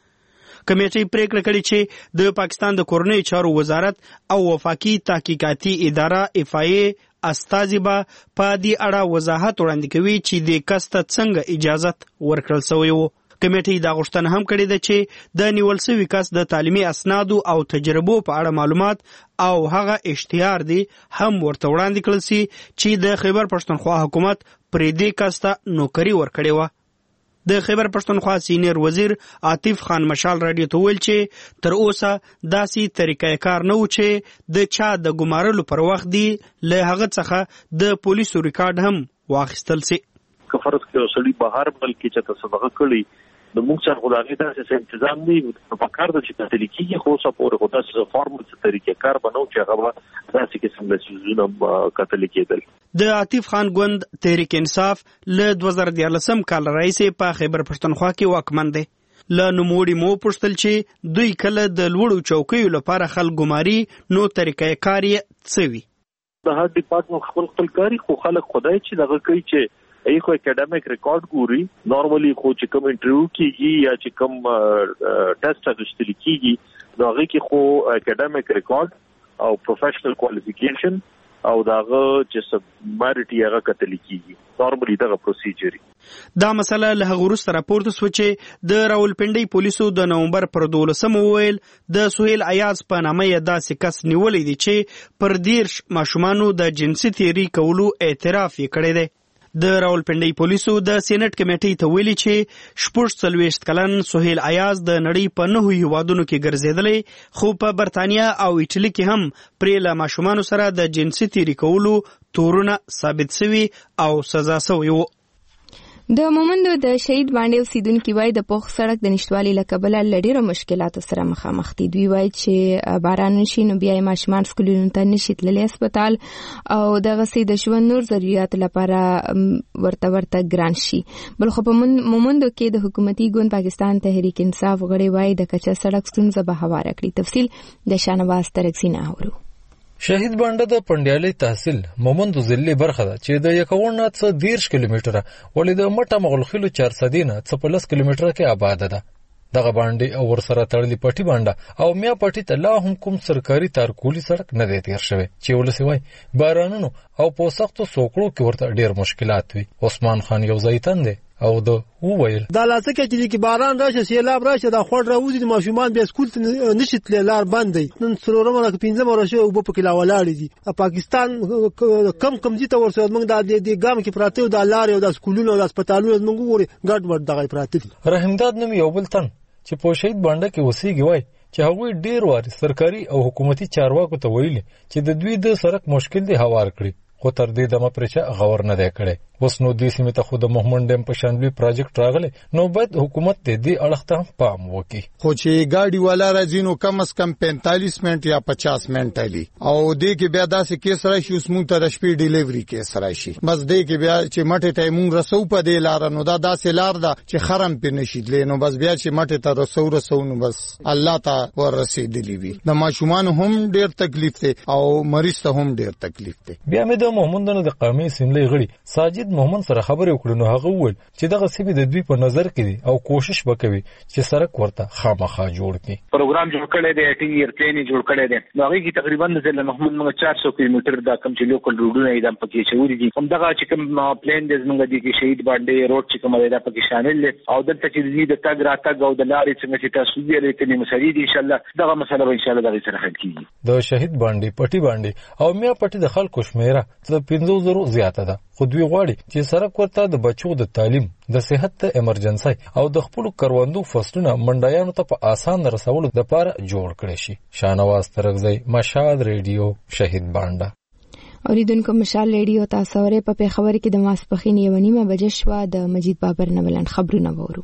کمیټې پریکړه کړې چې د پاکستان د کورنۍ چارو وزارت او وفاقي تحقیقاتي اداره اف آی ای استازي به په دې اړه وضاحت وړاندې کوي چې د کس ته څنګه اجازت ورکړل سوی و. کمیټې دا غوښتنه هم کړې ده چې د نیول سوي کس د تعلیمي اسنادو او تجربو په اړه معلومات او هغه اشتهار دی هم ورته وړاندې کړل سي چې د خیبر پښتونخوا حکومت پرې دې کس ته نوکری ورکړې وه. د خیبر پښتونخوا سینیر وزیر عاطف خان مشال راډیو ته ویل چې تر اوسه داسې طریقه کار نه و چې د چا د ګمارلو پر وخت دی له هغه څخه د پولیسو ریکارډ هم واخیستل سي. که فرض کړو سړي بهر ملک کې چې تصدقه کړي د موږ سره خدای ته څه تنظیم دی په کار د چې کتل کیږي خو څه پورې خدای څه فارمول څه طریقې کار بنو چې هغه داسې قسم له سيزونه کتل کېدل. د عاطف خان ګوند تحریک انصاف له دوه زره دیارلسم کال راهیسې په خیبر پښتونخوا کې واکمن دی. له نوموړي مو پوښتل چې دوی کله د لوړو چوکیو لپاره خلک ګماري نو طریقې کار یې څه وي. د هر ډپارټمنټ خپل خپل کاری خو خلک خدای چې دغه کوي چې ای خو اکیډمیک ریکارډ ګوري نارملی خو چې کوم انټرویو کیږي یا چې کوم ټیسټ اغوستل کیږي نو هغه کې خو اکیډمیک ریکارډ او پروفیشنل کوالیفیکیشن او داغه چې سبمارټي هغه کتل کیږي نارملی دغه پروسیجر. دا مسله له هغه وروسته راپورته سو چې د راولپنډۍ پولیسو د نومبر پر دولسمه وویل د سهیل ایاز په نامه یې داسې کس نیولی دی چې پر دیرش ماشومانو د جنسي تیری کولو اعتراف یې کړی دی. د راولپنډۍ پولیسو د سېنات کمیټې ته ویلي چې شپږ څلوېښت کلن سهیل ایاز د نړۍ په نهو هیوادونو کې ګرځېدلی خو په برتانیا او ایټالي کې هم پرې له ماشومانو سره د جنسي تیری کولو تورونه ثابت سوي او سزا سوي وو. د مومندو د شهید باندې اوسیدونکو وای د پوخ سړک د نشټوالي له کبله لډیرو مشکلاتو سره مخامخ دي. دوی وای چې باران نشي نو بیا ماشومان سکولونو ته نشي تللی اسپیټال او دغه سي د ژوند نور ضرورت لپاره ورته ورته ګران شي. بل خو په مومندو کې د حکومتي ګوند پاکستان تحریک انصاف غړي وای د کچا سړک ستونزه به هواره کړي. تفصیل د شانواز ترکسینه اورو. شهید بانډه د پندیالي تحصیل مومندو ضلع برخه ده چې د یکونه څخه دیرش کیلومتره ولې د مټه مغلخلو چار سدینه څخه پلس کیلومتره کې آباد ده. دغه باندې او ورسره تړلې پټي باندې او میا پټي ته لا هم کوم سرکاري تارکولي سړک نه دی تیر شوی چې ولسی وای بارانونو او په سختو سوکړو کې ورته ډیر مشکلات وي. عثمان خان یو زیتن دی او د وویل دا لاسه کې چې باران راشه سیلاب راشه دا خور راوځي د ماشومان به سکول ته نشي تللی لار بند دی. نن څلورمه راکه پنځمه راشه او په کلا ولاړ دي. پاکستان کم کم دي ته ورسره موږ د دې ګام کې پراته د لار او د سکولونو او د هسپتالونو موږ ګوري ګډ وډ دغه پراته دي. رحمداد نوم یو بل تن چې په شهید باندې کې وسیږي وای چې هغه ډیر واري سرکاري او حکومتي چارواکو ته ویلي چې د دوی د سړک مشکل دی هوار کړي خو تر دې دمه پرچا غور نه دی کړی. اوس نو دې سیمې ته خو د محمد ډیم په شانبلي پروجیکټ راغلی نو باید حکومت دې اړخ ته پام وکړي. خو چې ګاډي والا راځي نو کم از کم پینتالیس منټ یا پچاس منټ لري او دې کې بیا داسې کیس راشي اوس مونږ ته د شپې ډیلیوري کیس راشي بس دې کې بیا چې مټه ته مونږ رسو په دې لار نو دا داسې لار ده چې خرم په نشیدلې نو بس بیا چې مټه ته رسو رسو نو بس الله ته ور رسیدلی وي. د ماشومان هم ډیر تکلیف دی او مریض ته هم ډیر تکلیف دی. بیا مې د محمدانو د قومي سیملې غړي ساجد محمد سره خبرې وکړو نو هغه وویل چې دغه سیمې د دوی په نظر کې دي او کوشش وکوي چې سړک ورته خامخا جوړ کړي. پروګرام جوړ کړی دی ټي ایر پلان جوړ کړی دی نو هغه کې تقریبا د ضلع محمد موږ چار سو کیلومتر دا کم چې لوکل روډونه یې د پکې شوې دي. هم دغه چې کوم پلان د زمونږ د شهید باندې روډ چې کوم دی پکې شامل دي او دلته چې د تګ راتګ او د لارې څنګه چې تاسو یې لري مسلې دي ان شاء الله دغه مسله به ان شاء الله دغه سره حل کیږي. د شهید باندې پټي باندې او میا پټي د خلکو شمیره د پنځه زره زیاته ده خو دوی غواړي چې سړک ورته د بچو د تعلیم د صحت ته ایمرجنسي او د خپل کروندو فصلونه منډایانو ته په آسان رسولو لپاره جوړ کړي شي. شانواز ترغزی مشال ریډیو شهید بانډه. اوریدونکو مشال ریډیو تاسو اورئ په پیښور کې د ماسپښین یوه نیمه بجې شوه. د مجید بابر نه بلند خبرونه وورو.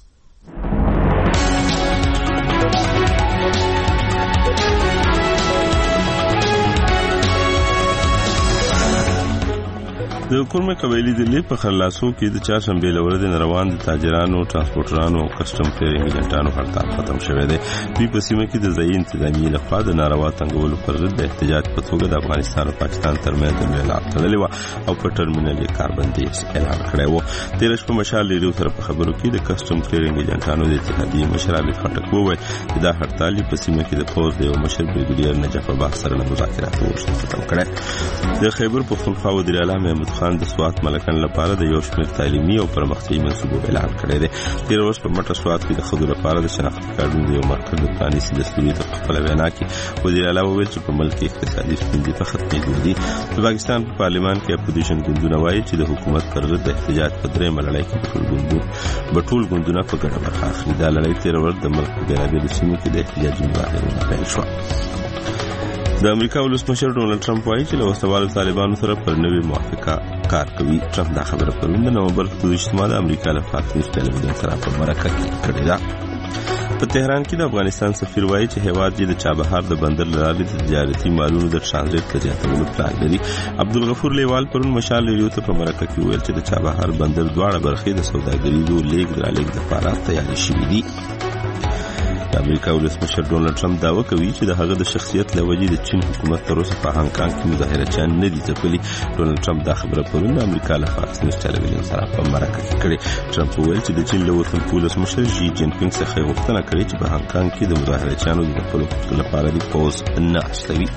د کورمه قبایلی د لې په خلاصو کې د چهارشنبه لورې د روان د تاجرانو، ترانسپورټرانو او کسٹم کلیرینګ ایجنټانو هړتال ختم شوه دی. دوی په سیمه کې د ځای انتظامی لخوا د ناروا تنګولو پر ضد د احتجاج په توګه د افغانستان او پاکستان ترمنځ د ملت تړلې و او په ټرمینل کې کاربندیز اعلان کړی و. تیر شپه مشال ریډیو سره په خبرو کې د کسٹم کلیرینګ ایجنټانو د اتحادیې مشر علي خټک وویل چې دا هړتال په سیمه کې د پوز د یو مشر بریګیډیر نجف عباس سره مذاکرات وشو ختم کړي. د خیبر پښتونخوا وزیر اعلی محمود خان د سوات ملکن لپاره د یو شمېر تعلیمي او پرمختیایي منصوبو اعلان کړی دی. تیر ورځ په مټه سوات کې د ښځو لپاره د شناختي کارډونو د یو مرکز د پرانیستي دستوري په خپله وینا کې وزیر اعلی وویل چې په ملک کې اقتصادي ستونزې په ختمېدو دي. د پاکستان په پارلمان کې اپوزیشن ګوندونه وایي چې د حکومت پر ضد د احتجاج په درېیمه لړۍ کې ټول ګوندونه به ټول ګوندونه په ګډه برخه اخلي. دا لړۍ تیر ورځ د ملک په بېلابېلو سیمو کې د احتجاجي مظاهرو پیل شوه. د امریکا ولسمشر ډونالد ټرمپ وایي چې له وسوالو طالبانو سره پر نوې موافقه کار کوي. ټرمپ دا خبره پرون د نومبر په دویشتمه د امریکا له فاکس نیوز ټلویزیون سره په مرکه کې کړې ده. په تهران کې د افغانستان سفیر وایي چې هیواد یې د چابهار د بندر له لارې د تجارتي مالونو د ټرانزیټ د زیاتولو پلان لري. عبدالغفور لیوال پرون مشال ریډیو ته په مرکه کې وویل چې د چابهار بندر دواړه برخې د سوداګریزو لیږد رالېږد لپاره تیارې شوي دي. د امریکا ولسمشر ډونالد ټرمپ دعوه کوي چې د هغه د شخصیت له وجې د چین حکومت تر اوسه په هانګ کانګ کې مظاهرچیان نه دي ځپلي. ډونالد ټرمپ دا خبره پرون د امریکا له فاکس نیوز ټلویزیون سره په مرکه کې کړې. ټرمپ وویل چې د چین له وطنپوه ولسمشر ژي جین پینګ څخه یې غوښتنه کړې چې په هانګ کانګ کې د مظاهرچیانو د ځپلو لپاره د پوځ نه استوي.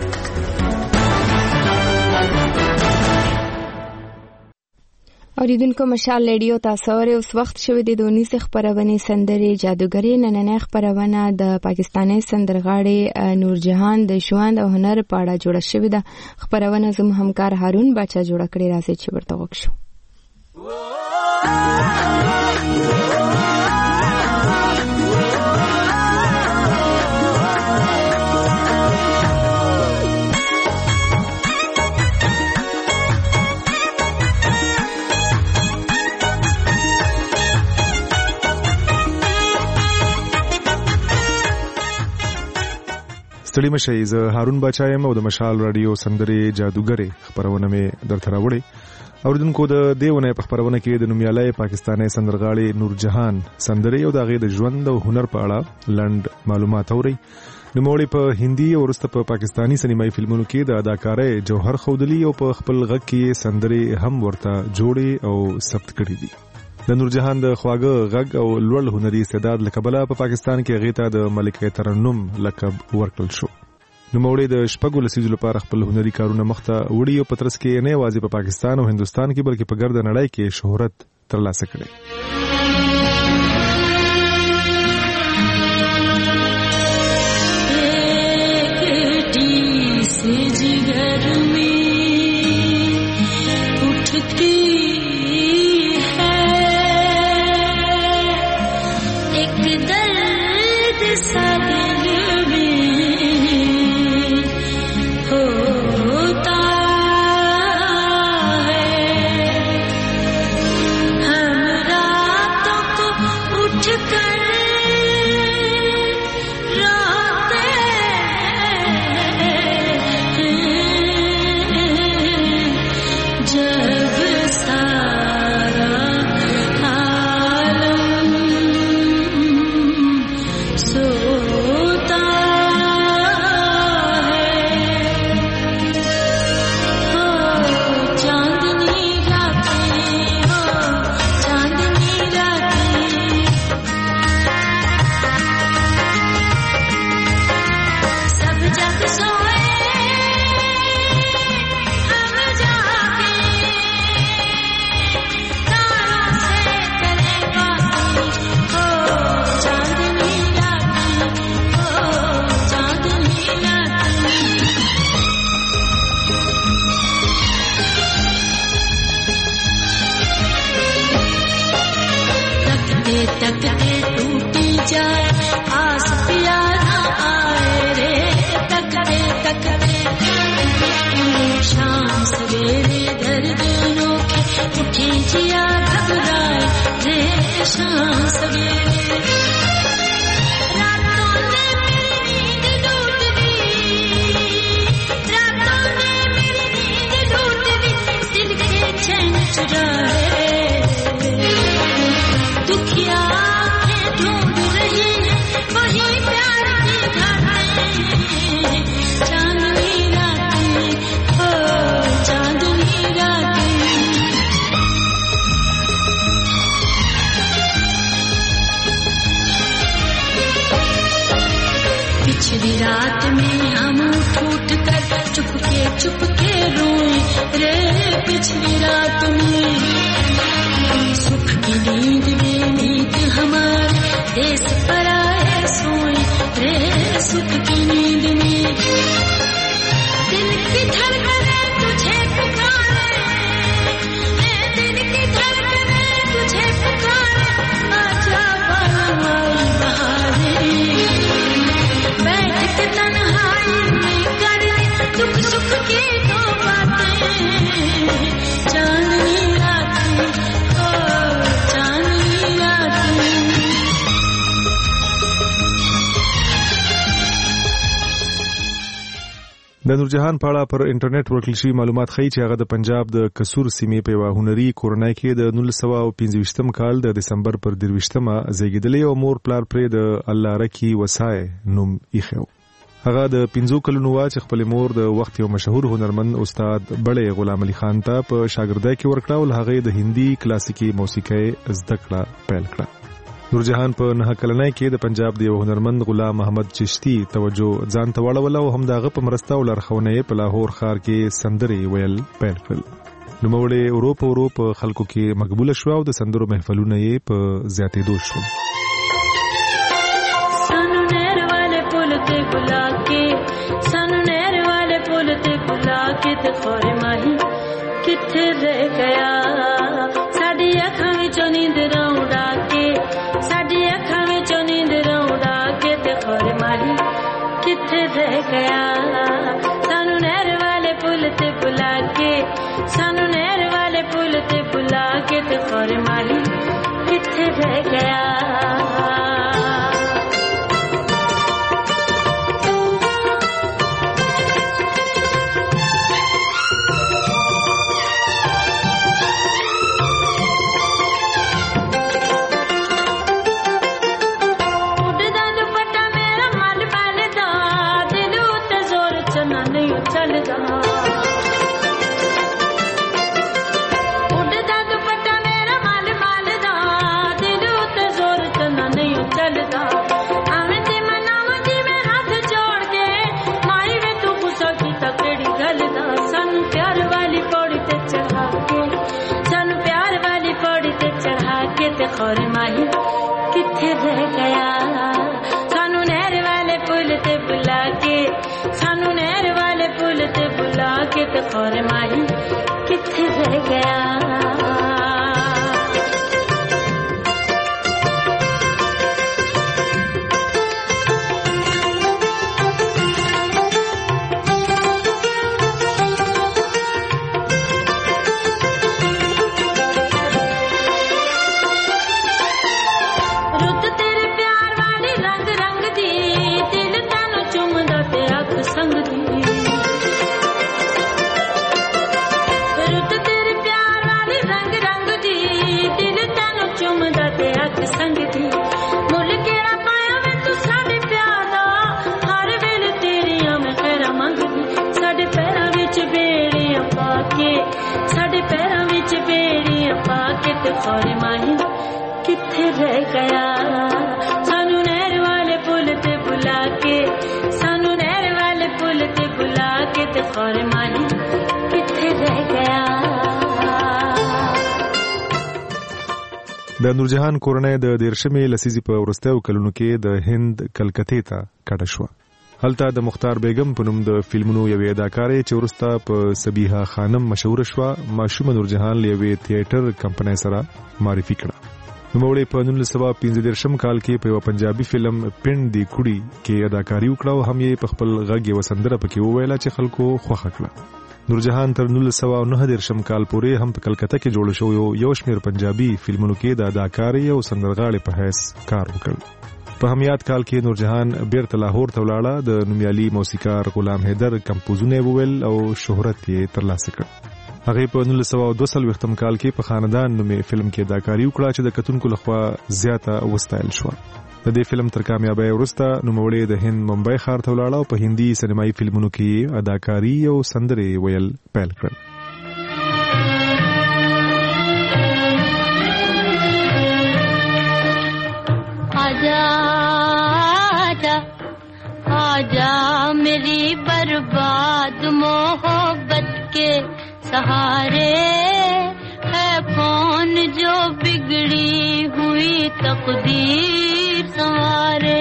اوریدونکو مشال ریډیو تاسو اورئ. اوس وخت شوی دی د اونیسې خپرونې سندرې جادوګرې. نننۍ خپرونه د پاکستاني سندرغاړي نورجهان د ژوند او هنر په اړه جوړه شوې ده. خپرونه زموږ همکار هارون باچا جوړه کړې. راځي چې ورته وګورو. ستړي مشئ. زه هارون باچا یم او د مشال رادیو سندرې جادوګرې خپرونه مې درته راوړې. اوریدونکو د دې ونې په خپرونه کې د نومیالي پاکستاني سندرغاړي نورجهان سندرې او د هغې د ژوند او هنر په اړه لنډ معلومات اورئ. نوموړی په هندي او وروسته په پاکستاني سینمایي فلمونو کې د اداکارۍ جوهر ښودلي او په خپل غږ کې سندرې هم ورته جوړې او ثبت کړي دي. د نورجهان د خواږه غږ او لوړ هنري استعداد له کبله په پاکستان کې هغې ته د ملکه ترنم لقب ورکړل شو. نوموړی د شپږو لسیزو لپاره خپل هنري کارونه مخته وړي او په ترڅ کې نه یوازې په پاکستان او هندوستان کې بلکې په ګرده نړۍ کې شهرت ترلاسه کړی. उठे जिया घबराए रे शाम सवेरे रातों ने मेरी नींद लूट दी रातों ने मेरी नींद लूट दी दिल के चैन चुराए दुखिया आंखें ढूंढ रही है वही प्यार की घाटें चांदनी रातें ओ चांदनी रातें पिछली रात में हम फूट कर चुपके चुपके रोए रे पिछली रात में सुख की नींद में नींद हमारे देश पर आए सोए रे सुख की नींद में दिल की धड़कने तुझे पुकारे दिल की धड़कने तुझे पुकारे आजा बाई बहारे बैठ के तन्हाई में कर दुख सुख की दो बातें चांदनी रातें ओ चांदनी रातें د نورجهان په اړه پر انټرنیټ ورکړل شوي معلومات ښیي چې هغه د پنجاب د کسور سیمې په یوه هنري کورنۍ کې د نولس سوه او پنځه ویشتم کال د دسمبر پر درویشتمه زیږېدلی او مور پلار پرې د الله رکی وسای نوم ایښی و. هغه د پنځو کلونو وه چې خپلې مور د وخت یو مشهور هنرمند استاد بړی غلام علي خان ته په شاګردۍ کې ورکړه او له هغې د هندي کلاسیکي موسیقۍ زده کړه پیل کړه. نورجهان په نهه کلنۍ کې د پنجاب د یو هنرمند غلام محمد چشتي توجه ځان ته واړوله او هم د هغه په مرسته او لارښوونه یې په لاهور ښار کې سندرې ویل پیل کړل. نوموړې ورو په ورو په خلکو کې مقبوله شوه او د سندرو محفلونه یې په زیاتېدو شول. किथे रह गया साडी अखां विचों नींदरां उड़ा के साडी अखां विचों नींदरां उड़ा के ते खोर माही किथे रह गया सानू नहर वाले पुल ते बुला के सानू नहर वाले पुल ते बुला के ते खोर माही किथे रह गया खोर माही किथे रह गया सानू नहर वाले पुल ते बुला के सानू नहर वाले पुल ते बुला के ते खोर माही किथे रह गया खोर माही किथे रह गया सानू नहर वाले पुल ते बुला के सानू नहर वाले पुल ते बुला के ते खोर माही किथे रह गया. د نورجهان کورنۍ د دیرشمې لسیزې په وروستیو کلونو کې د هند کلکتې ته کډه شوه. هلته د مختار بیگم په نوم د فلمونو یوې اداکارې چې وروسته په سبیحه خانم مشهوره شوه ماشومه نورجهان له یوې تیاتر کمپنۍ سره معرفي کړه. نوموړې په نولس سوه پنځه دېرشم کال کې په یو پنجابي فلم پند دی کوړي کې اداکاري وکړه او هم یې په خپل غږ یو سندره پکې وویله چې خلکو خوښه کړه. نورجهان تر نولس سوه او نهه دیرشم کال پورې هم په کلکته کې جوړ شو یو شمیر پنجابي فلمونو کې د اداکاري او سندرغاړي په حیث کار وکړ. په همیات کال کې نورجهان بیرته لاهور ته ولاړه. د نومیالي موسیقار غلام حیدر کمپوزونه وویل او شهرت یې ترلاسه کړ. هغه په نولس سوه او دوه څلوېښتم کال کې په خاندان نومې فلم کې اداکاري وکړه چې د کتونکو لخوا زیاته وستایل شو. د دې فلم تر کامیابی وروسته نوموړی د هند ممبئی ښار ته ولاړ او په هندي سینمایي فلمونو کې اداکاري او سندرې ویل پیل کړل. आजा आजा आजा मेरी बर्बाद मोहब्बत के सहारे है कौन जो बिगड़ी हुई तकदीर संवारे.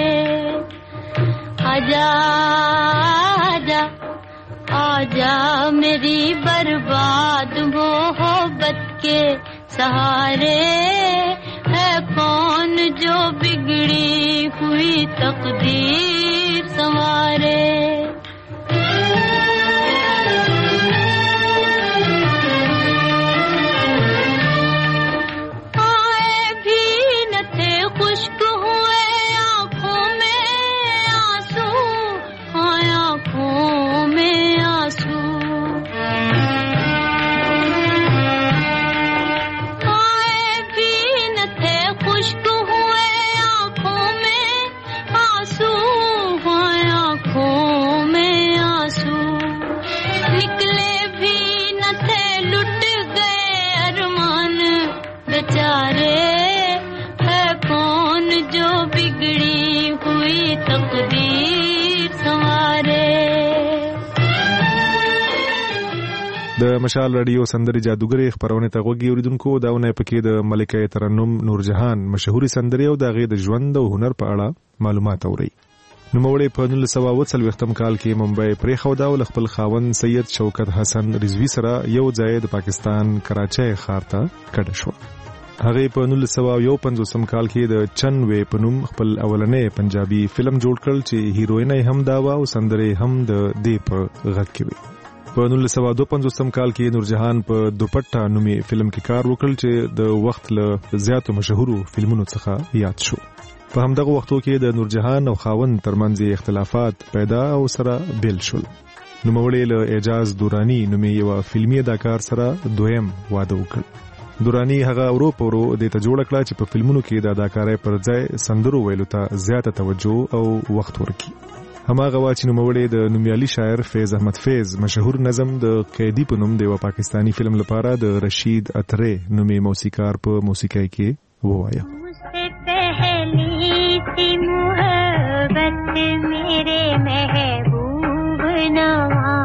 आजा आजा आजा मेरी बर्बाद मोहब्बत के सहारे है कौन जो बिगड़ी हुई तकदीर संवारे. د مشال رادیو سندري جادوګري خبرونه ته غوږی اوریدونکو داونه پکې د ملکه ترنم نورجهان مشهوري سندري او د غي د ژوند او هنر په اړه معلومات اوري. نوموړی په نولس سوه اوه څلوېښتم کال کې ممبئی پریښوده او خپل خاوند سید شوکت حسن رضوی سره یو ځای د پاکستان کراچۍ ښار ته کډه شو. هغه په نولس سوه یو پنځوسم کال کې د چن وې په نوم خپل اولنې پنجابي فلم جوړ کړ چې هیروین یې هم دا و او سندرې هم د دې په غږ کې وي. په نولس سوه دوه پنځوسم کال کې نورجهان په دوپټا نومي فلم کې کار وکړ چې د وخت له زیاتو مشهورو فلمونو څخه یاد شو. په همدغه وختو کې د نورجهان او خاوند ترمنځ اختلافات پیدا او سره بیل شول. نوموړی له اعجاز دورانی نومي یو فلمي اداکار سره دویم واده وکړ. دورانی هغه اروپا ورو د ته جوړ کړ چې په فلمونو کې د اداکارۍ پر ځای سندرو ویلو ته زیاته توجه او وخت ورکړي. هماغه وا چې نوموړی د نومیالي شاعر فیض احمد فیض مشهور نظم د قیدی په نوم د یو پاکستانی فلم لپاره د رشید اترې نومي موسیقار په موسیقۍ کې ووایا. मुझसे पहली सी मोहब्बत मेरे महबूब नवा,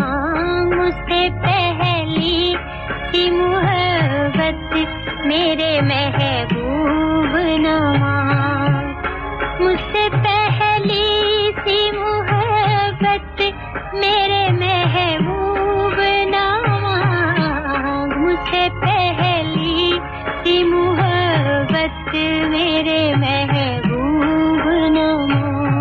मुझसे पहली सी मोहब्बत मेरे महबूब नवा, मुझसे पहली सी मोहब्बत मेरे महबूब नवा, मुझसे पहली सी मोहब्बत मेरे महबूब नवा.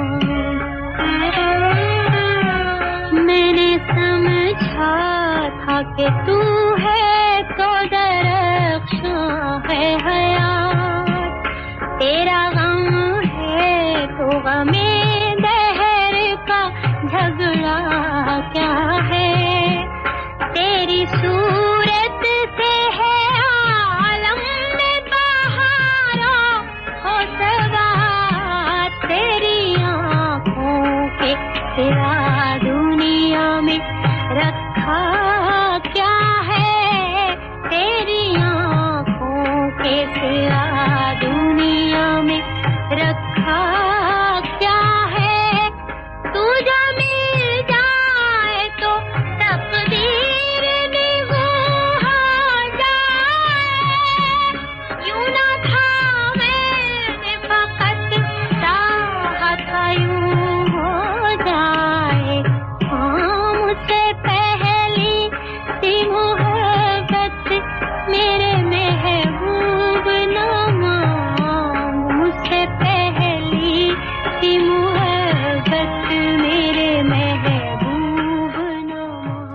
मैंने समझा था कि तू है तो दरख्शां है हयात, तेरा गम है तो गमे दहर का झगड़ा क्या है, तेरी सूरत से है आलम में बहारा हो सवार, तेरी आँखों के सिवा दुनिया में रखा क्या है, तेरी आँखों के सिवा दुनिया में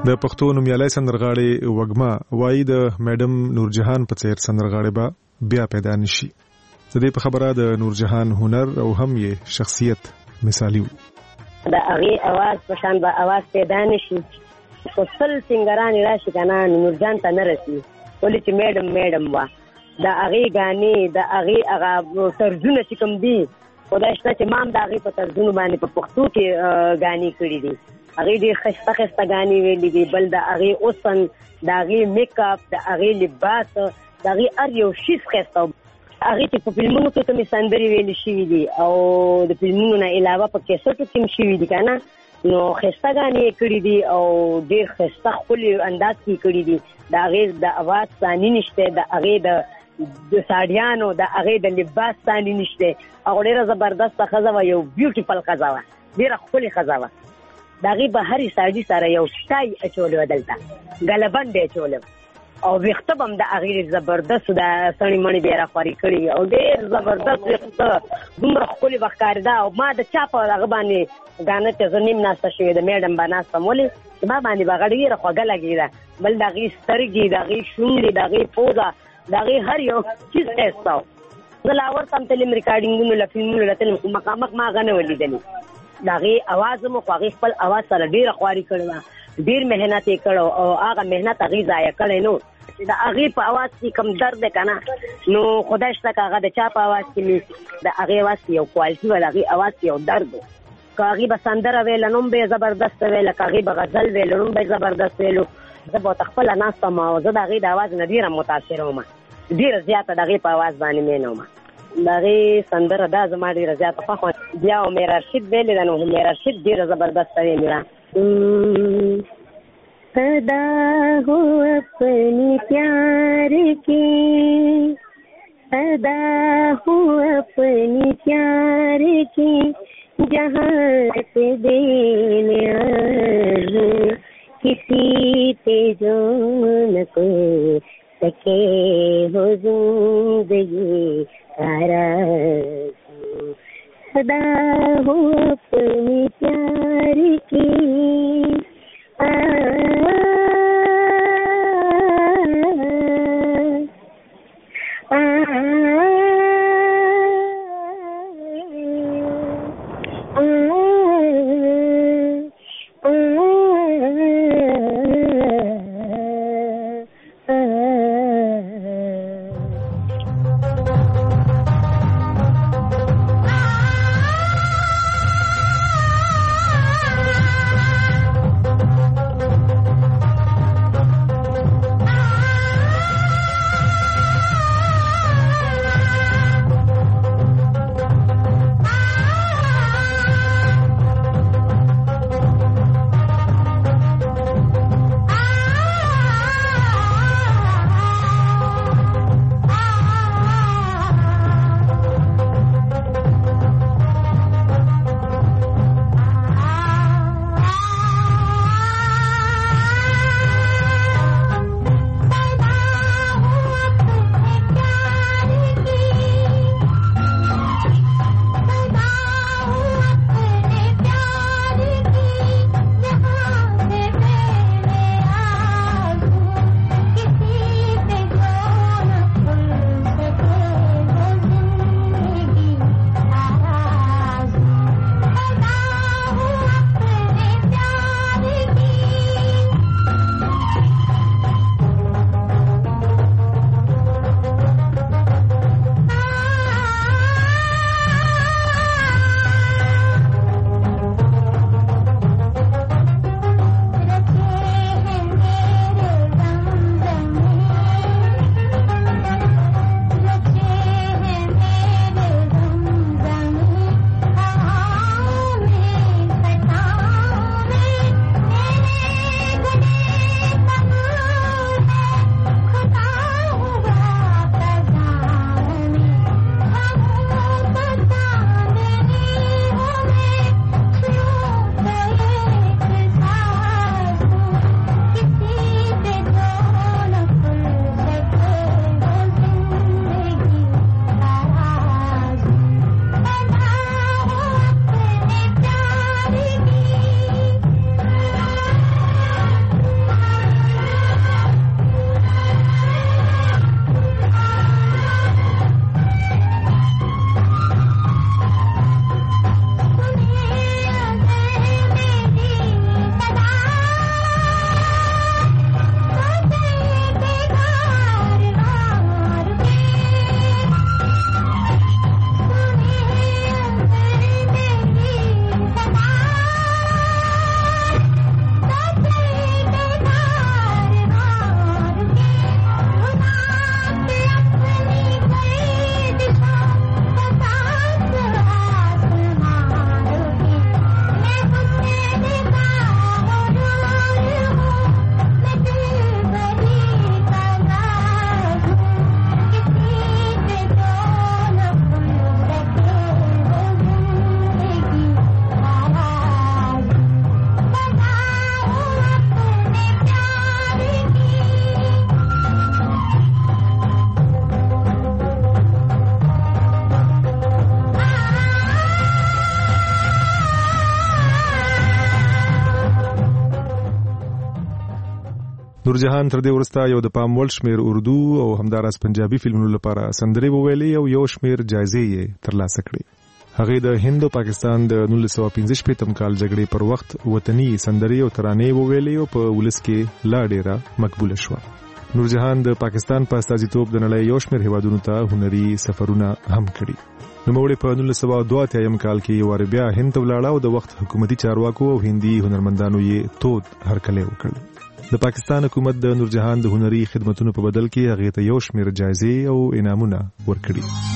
د پښتو نومیالي سندرغاړي وګما وایي د میډم نورجهان په څیر سندرغاړي به بیا پیدا نشي. د دې په خبره د نورجهان هنر او هم یې شخصیت مثالي و. د هغې اواز په شان به اواز پیدا نشي، خو سل سینګران راشي که نه نورجهان ته نه رسي، ولې چې میډم میډم وه. د هغې ګانې د هغې هغه طرزونه چې کوم دي خدای شته چې ما هم د هغې په طرزونو باندې په پښتو کې ګانې کړي دي. هغې ډېر ښایسته ښایسته ګانې ویلي دي. بل د هغې اوسن د هغې میک اپ د هغې لباس د هغې هر یو شیز ښایسته. هغې چې په فلمونو کې کومې سندرې ویلې شوي دي او د فلمونو نه علاوه په کیسټو کې هم شوي دي که نه، نو ښایسته ګانې یې کړي دي او ډېر ښایسته ښکلي انداز کې یې کړي دي. د هغې د اواز ثاني نشته، د هغې د د ساډیانو د هغې د لباس ثاني نشته. هغه ډېره زبردسته ښځه وه، یو بیوټیفل ښځه وه، ډېره ښکلې ښځه وه. د هغې به هرې ساډي سره یو ټای اچولی وه، دلته ګلبند یې اچولی و او ویښته به هم د هغې زبردست د سڼې مڼې بیا راخورې کړي وي او ډېر زبردست ویښته دومره ښکلې به ښکارېده. او ما د چا په هغه باندې ګانه چې زه نیم ناسته شوې د میډم به ناستم، ولې ما باندې به هغه ډېره خوږه لګېده. بل د هغې سترګې، د هغې شونډې، د هغې پوزه، د هغې هر یو چیز ښایسته و. زه لا ورته هم تلم ریکارډینګونو له فلمونو له تلم، خو مخامخ ما هغه نه و لیدلي. د هغې اواز هم خو هغې خپل اواز سره ډېره خواري کړې وه، ډېر محنت یې کړی او هغه محنت هغې ضایع کړی نه و. چې د هغې په اواز کې کوم درد دی که نه، نو خدای شته که هغه د چا په اواز کې مې د هغې اواز کې یو کوالټي وه، د هغې اواز کې یو درد و. که هغې به سندره ویله نو هم به یې زبردسته ویله، که هغې به غزل ویله نو هم به یې زبردست ویلو. زه به ورته خپله ناسته وم او زه د هغې د اواز نه ډېره متاثره وم، ډېره زیاته د هغې په اواز باندې مینه وم. د هغې سندره دا زما ډېره زیاته خوښه وه. بیا عمر رشید ویلې ده، نو عمر رشید ډېره زبردسته ویلې ده. सदा हो अपनी प्यार की, सदा हो अपनी प्यार की, जहाँ से देने किसी पे जो न को सके हो जिंदगी सारा, सदा हो अपनी प्यार की. आ, आ, आ, نورجهان تر دې وروسته یو د پام وړ شمېر اردو او همداراز پنجابي فلمونو لپاره سندرې وویلې او یو شمېر جایزې یې ترلاسه کړې. هغې د هند او پاکستان د نولس سوه پنځه شپېتم کال جګړې پر وخت وطني سندرې او ترانې وویلې او په ولس کې لا ډېره مقبوله شوه. نورجهان د پاکستان په استازیتوب د نړۍ یو شمېر هیوادونو ته هنري سفرونه هم کړي. نوموړې په نولس سوه دوه اتیایم کال کې یو وار بیا هند ته ولاړه او د وخت حکومتي چارواکو او هندي هنرمندانو یې تود هرکلی وکړ. د پاکستان حکومت د نورجهان د هنري خدمتونو په بدل کې هغې ته یو شمېر جایزې او انعامونه ورکړي.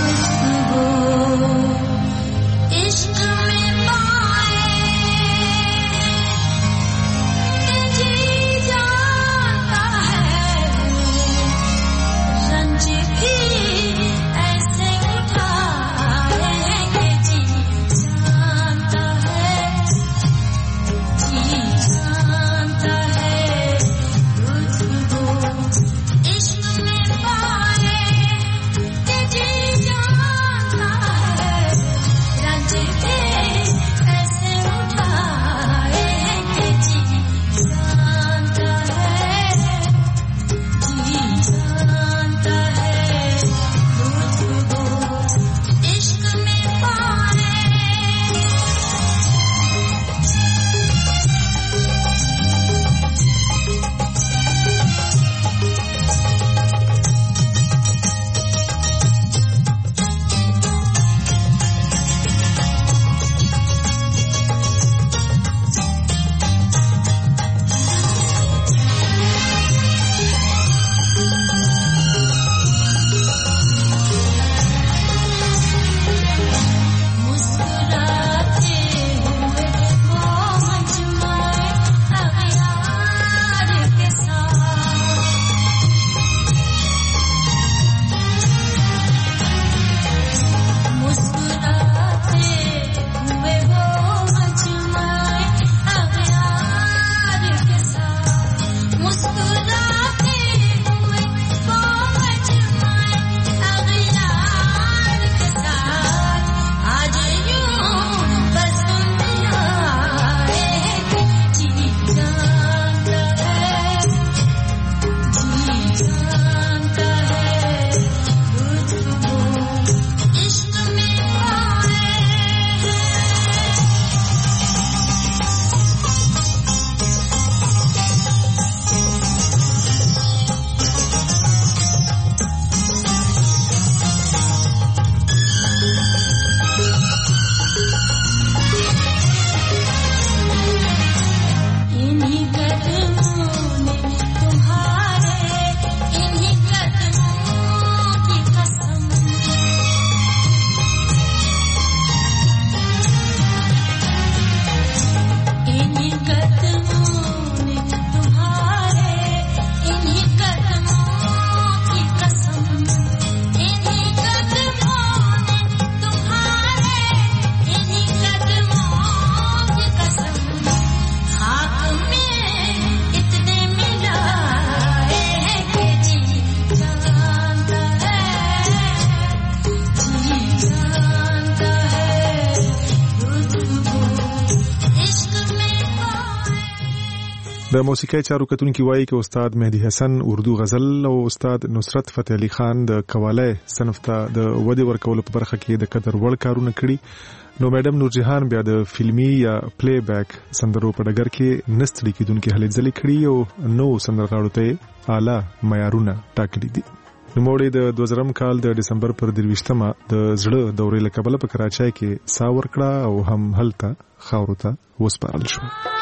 د موسیقي چارو کتونکي وایي چې استاد مهدي حسن اردو غزل او استاد نصرت فتح علي خان د قواله صنف ته د ودی ورکول په برخه کې د قدر وړ کارونه کړي. نو میډم نورجهان بیا د فلمي یا پلی بیک سندرو په ډګر کې نستړي کیدونکي هلې ځلې کړي او نو سندرغاړو ته اعلی معیارونه ټاکلي دي. نوموړي د دوه زره کال د دسمبر پر درویشتمه د زړه دورې له کبله په کراچۍ کې سا ورکړه او هم هلته خاورو ته وسپارل شو.